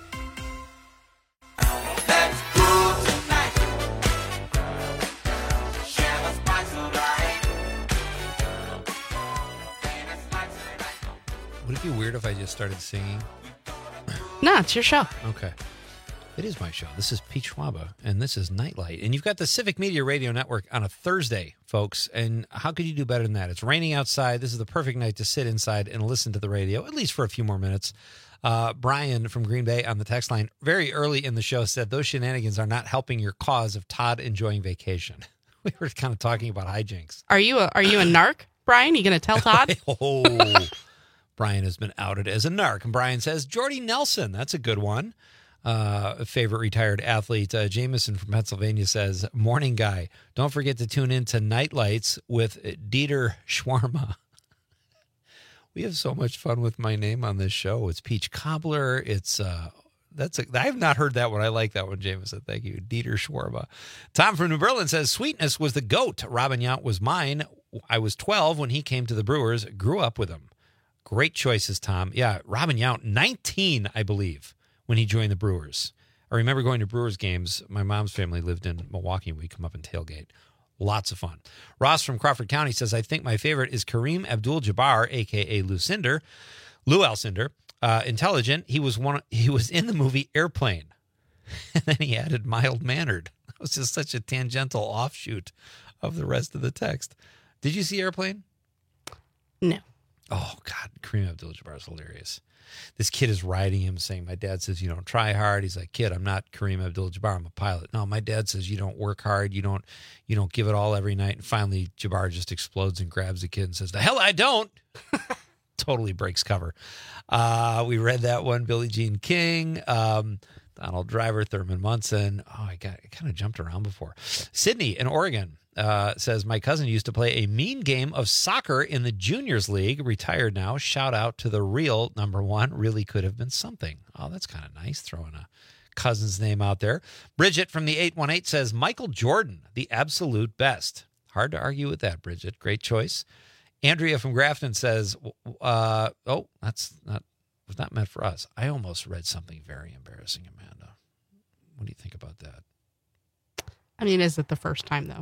Would it be weird if I just started singing? No, it's your show. Okay. It is my show. This is Pete Schwaba, and this is Nightlight. And you've got the Civic Media Radio Network on a Thursday, folks. And how could you do better than that? It's raining outside. This is the perfect night to sit inside and listen to the radio, at least for a few more minutes. Uh, Brian from Green Bay on the text line very early in the show said, those shenanigans are not helping your cause of Todd enjoying vacation. We were kind of talking about hijinks. Are you a, are you a narc, Brian? You going to tell Todd? Oh, Brian has been outed as a narc. And Brian says, Jordy Nelson, that's a good one. Uh, favorite retired athlete. Uh, Jameson from Pennsylvania says, morning guy, don't forget to tune in to Night Lights with Dieter Schwarma. We have so much fun with my name on this show. It's Peach Cobbler. It's, uh, that's a, I have not heard that one. I like that one, Jameson. Thank you. Dieter Schwarma. Tom from New Berlin says, Sweetness was the GOAT. Robin Yount was mine. I was twelve when he came to the Brewers. Grew up with him. Great choices, Tom. Yeah, Robin Yount, nineteen, I believe, when he joined the Brewers. I remember going to Brewers games. My mom's family lived in Milwaukee. We'd come up and tailgate. Lots of fun. Ross from Crawford County says, I think my favorite is Kareem Abdul-Jabbar, a k a. Lucinder. Lou Alcindor. Uh, intelligent. He was one. He was in the movie Airplane. And then he added mild-mannered. That was just such a tangential offshoot of the rest of the text. Did you see Airplane? No. Oh, God. Kareem Abdul-Jabbar is hilarious. This kid is riding him saying, my dad says you don't try hard. He's like, kid, I'm not Kareem Abdul-Jabbar. I'm a pilot. No, my dad says you don't work hard. You don't you don't give it all every night. And finally, Jabbar just explodes and grabs the kid and says, the hell I don't. Totally breaks cover. Uh, we read that one. Billie Jean King, um, Donald Driver, Thurman Munson. Oh, I got I kind of jumped around before. Sydney in Oregon. Uh, says, my cousin used to play a mean game of soccer in the juniors league, retired now. Shout out to the real number one. Really could have been something. Oh, that's kind of nice, throwing a cousin's name out there. Bridget from the eight one eight says, Michael Jordan, the absolute best. Hard to argue with that, Bridget. Great choice. Andrea from Grafton says, uh, oh, that's not was not meant for us. I almost read something very embarrassing, Amanda. What do you think about that? I mean, is it the first time, though?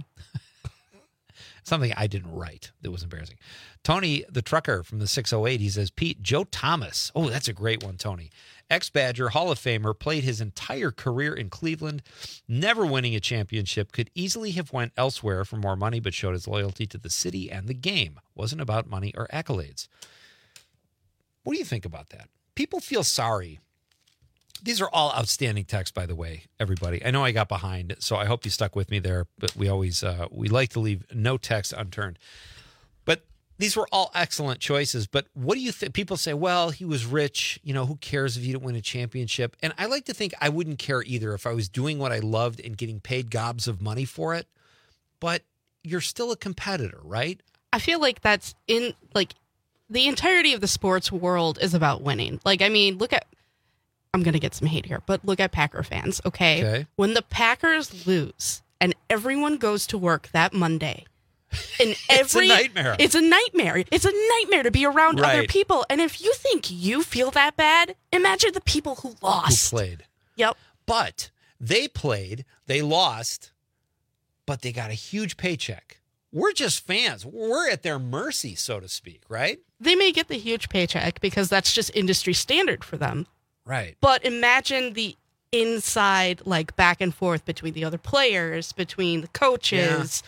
Something I didn't write that was embarrassing. Tony, the trucker from the six oh eight, he says, Pete, Joe Thomas. Oh, that's a great one, Tony. Ex-Badger, Hall of Famer, played his entire career in Cleveland, never winning a championship, could easily have went elsewhere for more money, but showed his loyalty to the city and the game. Wasn't about money or accolades. What do you think about that? People feel sorry. These are all outstanding texts, by the way, everybody. I know I got behind, so I hope you stuck with me there, but we always, uh, we like to leave no text unturned. But these were all excellent choices. But what do you think? People say, well, he was rich. You know, who cares if you didn't win a championship? And I like to think I wouldn't care either if I was doing what I loved and getting paid gobs of money for it. But you're still a competitor, right? I feel like that's in, like, the entirety of the sports world is about winning. Like, I mean, look at, I'm going to get some hate here, but look at Packer fans, okay? Okay. When the Packers lose and everyone goes to work that Monday, and every It's a nightmare. It's a nightmare. It's a nightmare to be around Right. other people. And if you think you feel that bad, imagine the people who lost. Who played. Yep. But they played, they lost, but they got a huge paycheck. We're just fans. We're at their mercy, so to speak, right? They may get the huge paycheck because that's just industry standard for them. Right. But imagine the inside, like, back and forth between the other players, between the coaches,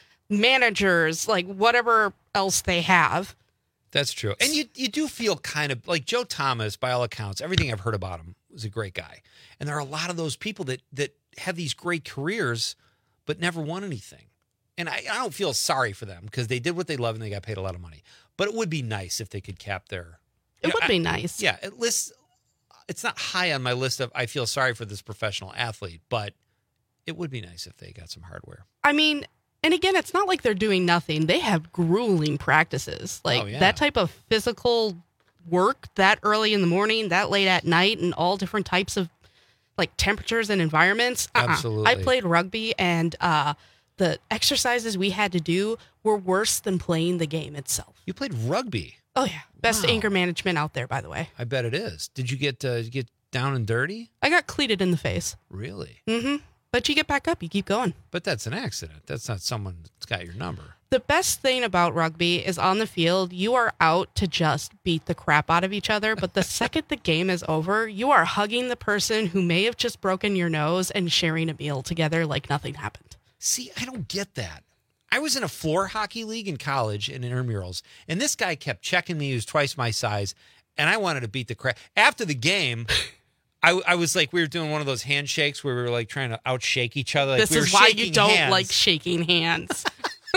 managers, like, whatever else they have. That's true. And you you do feel kind of like Joe Thomas, by all accounts, everything I've heard about him, was a great guy. And there are a lot of those people that that have these great careers but never won anything. And I, I don't feel sorry for them because they did what they love and they got paid a lot of money. But it would be nice if they could cap their... It you know, would be I- nice. Yeah, at least it's not high on my list of I feel sorry for this professional athlete, but it would be nice if they got some hardware. I mean, and again, it's not like they're doing nothing. They have grueling practices. Like, Oh, yeah. that type of physical work that early in the morning, that late at night, and all different types of, like, temperatures and environments. Uh-uh. Absolutely. I played rugby, and uh, the exercises we had to do were worse than playing the game itself. You played rugby. Oh, yeah. Best Wow. anger management out there, by the way. I bet it is. Did you get uh, did you get down and dirty? I got cleated in the face. Really? Mm-hmm. But you get back up. You keep going. But that's an accident. That's not someone that's got your number. The best thing about rugby is on the field, you are out to just beat the crap out of each other. But the second the game is over, you are hugging the person who may have just broken your nose and sharing a meal together like nothing happened. See, I don't get that. I was in a floor hockey league in college in intramurals, and this guy kept checking me. He was twice my size, and I wanted to beat the crap. After the game, I, I was like, we were doing one of those handshakes where we were like trying to outshake each other. Like This we were is why shaking you don't hands. like shaking hands.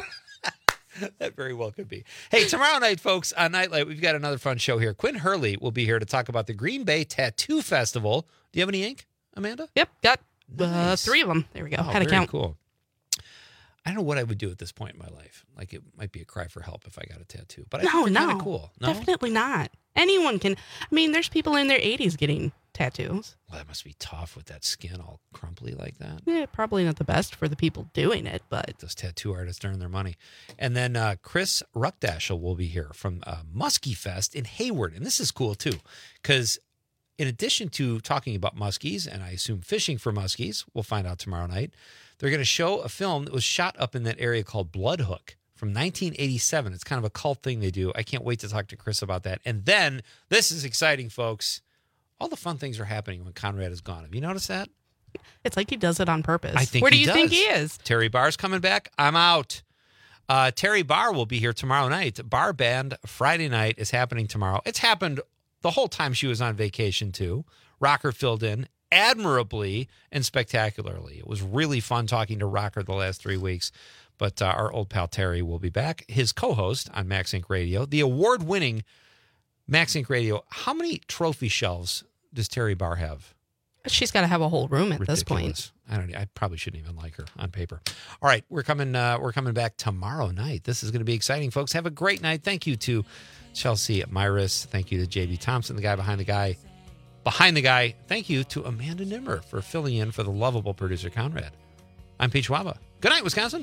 That very well could be. Hey, tomorrow night, folks, on Nightlight, we've got another fun show here. Quinn Hurley will be here to talk about the Green Bay Tattoo Festival. Do you have any ink, Amanda? Yep, got uh, Nice. three of them. There we go. Oh, Had to very count. cool. I don't know what I would do at this point in my life. Like, it might be a cry for help if I got a tattoo. But I No, think they're no. kind of cool. No? Definitely not. Anyone can. I mean, there's people in their eighties getting tattoos. Well, that must be tough with that skin all crumply like that. Yeah, probably not the best for the people doing it, but Those tattoo artists earn their money. And then uh, Chris Ruckdashel will be here from uh, Muskie Fest in Hayward. And this is cool, too, because in addition to talking about muskies, and I assume fishing for muskies, we'll find out tomorrow night, they're going to show a film that was shot up in that area called Bloodhook from nineteen eighty-seven. It's kind of a cult thing they do. I can't wait to talk to Chris about that. And then, this is exciting, folks. All the fun things are happening when Conrad is gone. Have you noticed that? It's like he does it on purpose. I think Where do he you does. think he is? Terry Barr's coming back. I'm out. Uh, Terry Barr will be here tomorrow night. Bar Band Friday night is happening tomorrow. It's happened the whole time she was on vacation, too. Rocker filled in admirably and spectacularly. It was really fun talking to Rocker the last three weeks. But uh, our old pal Terry will be back. His co-host on Max Inc Radio, the award-winning Max Inc Radio. How many trophy shelves does Terry Barr have? She's got to have a whole room at Ridiculous. this point. I don't. I probably shouldn't even like her on paper. All right, we're coming. Uh, we're coming back tomorrow night. This is going to be exciting, folks. Have a great night. Thank you to Chelsea Myris. Thank you to J B Thompson, the guy behind the guy. Behind the guy. Thank you to Amanda Nimmer for filling in for the lovable producer Conrad. I'm Pete Schwaba. Good night, Wisconsin.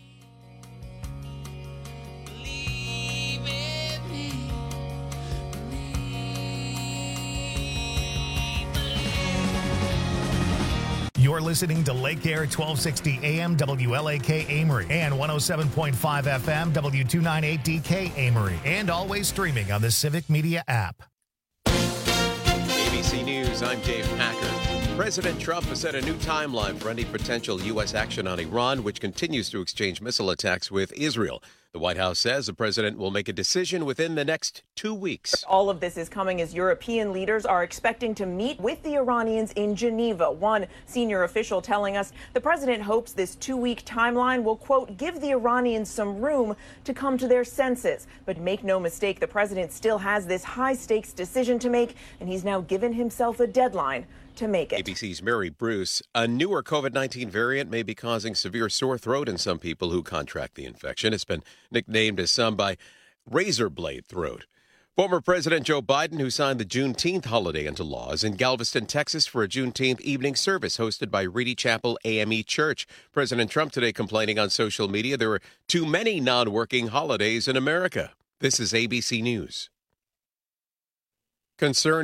You're listening to Lake Air twelve sixty A M W L A K Amory and one oh seven point five F M W two ninety-eight D K Amory, and always streaming on the Civic Media app. A B C News, I'm Dave Packer. President Trump has set a new timeline for any potential U S action on Iran, which continues to exchange missile attacks with Israel. The White House says the president will make a decision within the next two weeks. All of this is coming as European leaders are expecting to meet with the Iranians in Geneva. One senior official telling us the president hopes this two-week timeline will, quote, give the Iranians some room to come to their senses. But make no mistake, the president still has this high-stakes decision to make, and he's now given himself a deadline to make it. A B C's Mary Bruce. A newer COVID nineteen variant may be causing severe sore throat in some people who contract the infection. It's been nicknamed as some by razor blade throat. Former President Joe Biden, who signed the Juneteenth holiday into law, is in Galveston, Texas for a Juneteenth evening service hosted by Reedy Chapel A M E Church. President Trump today complaining on social media there are too many non-working holidays in America. This is A B C News. Concern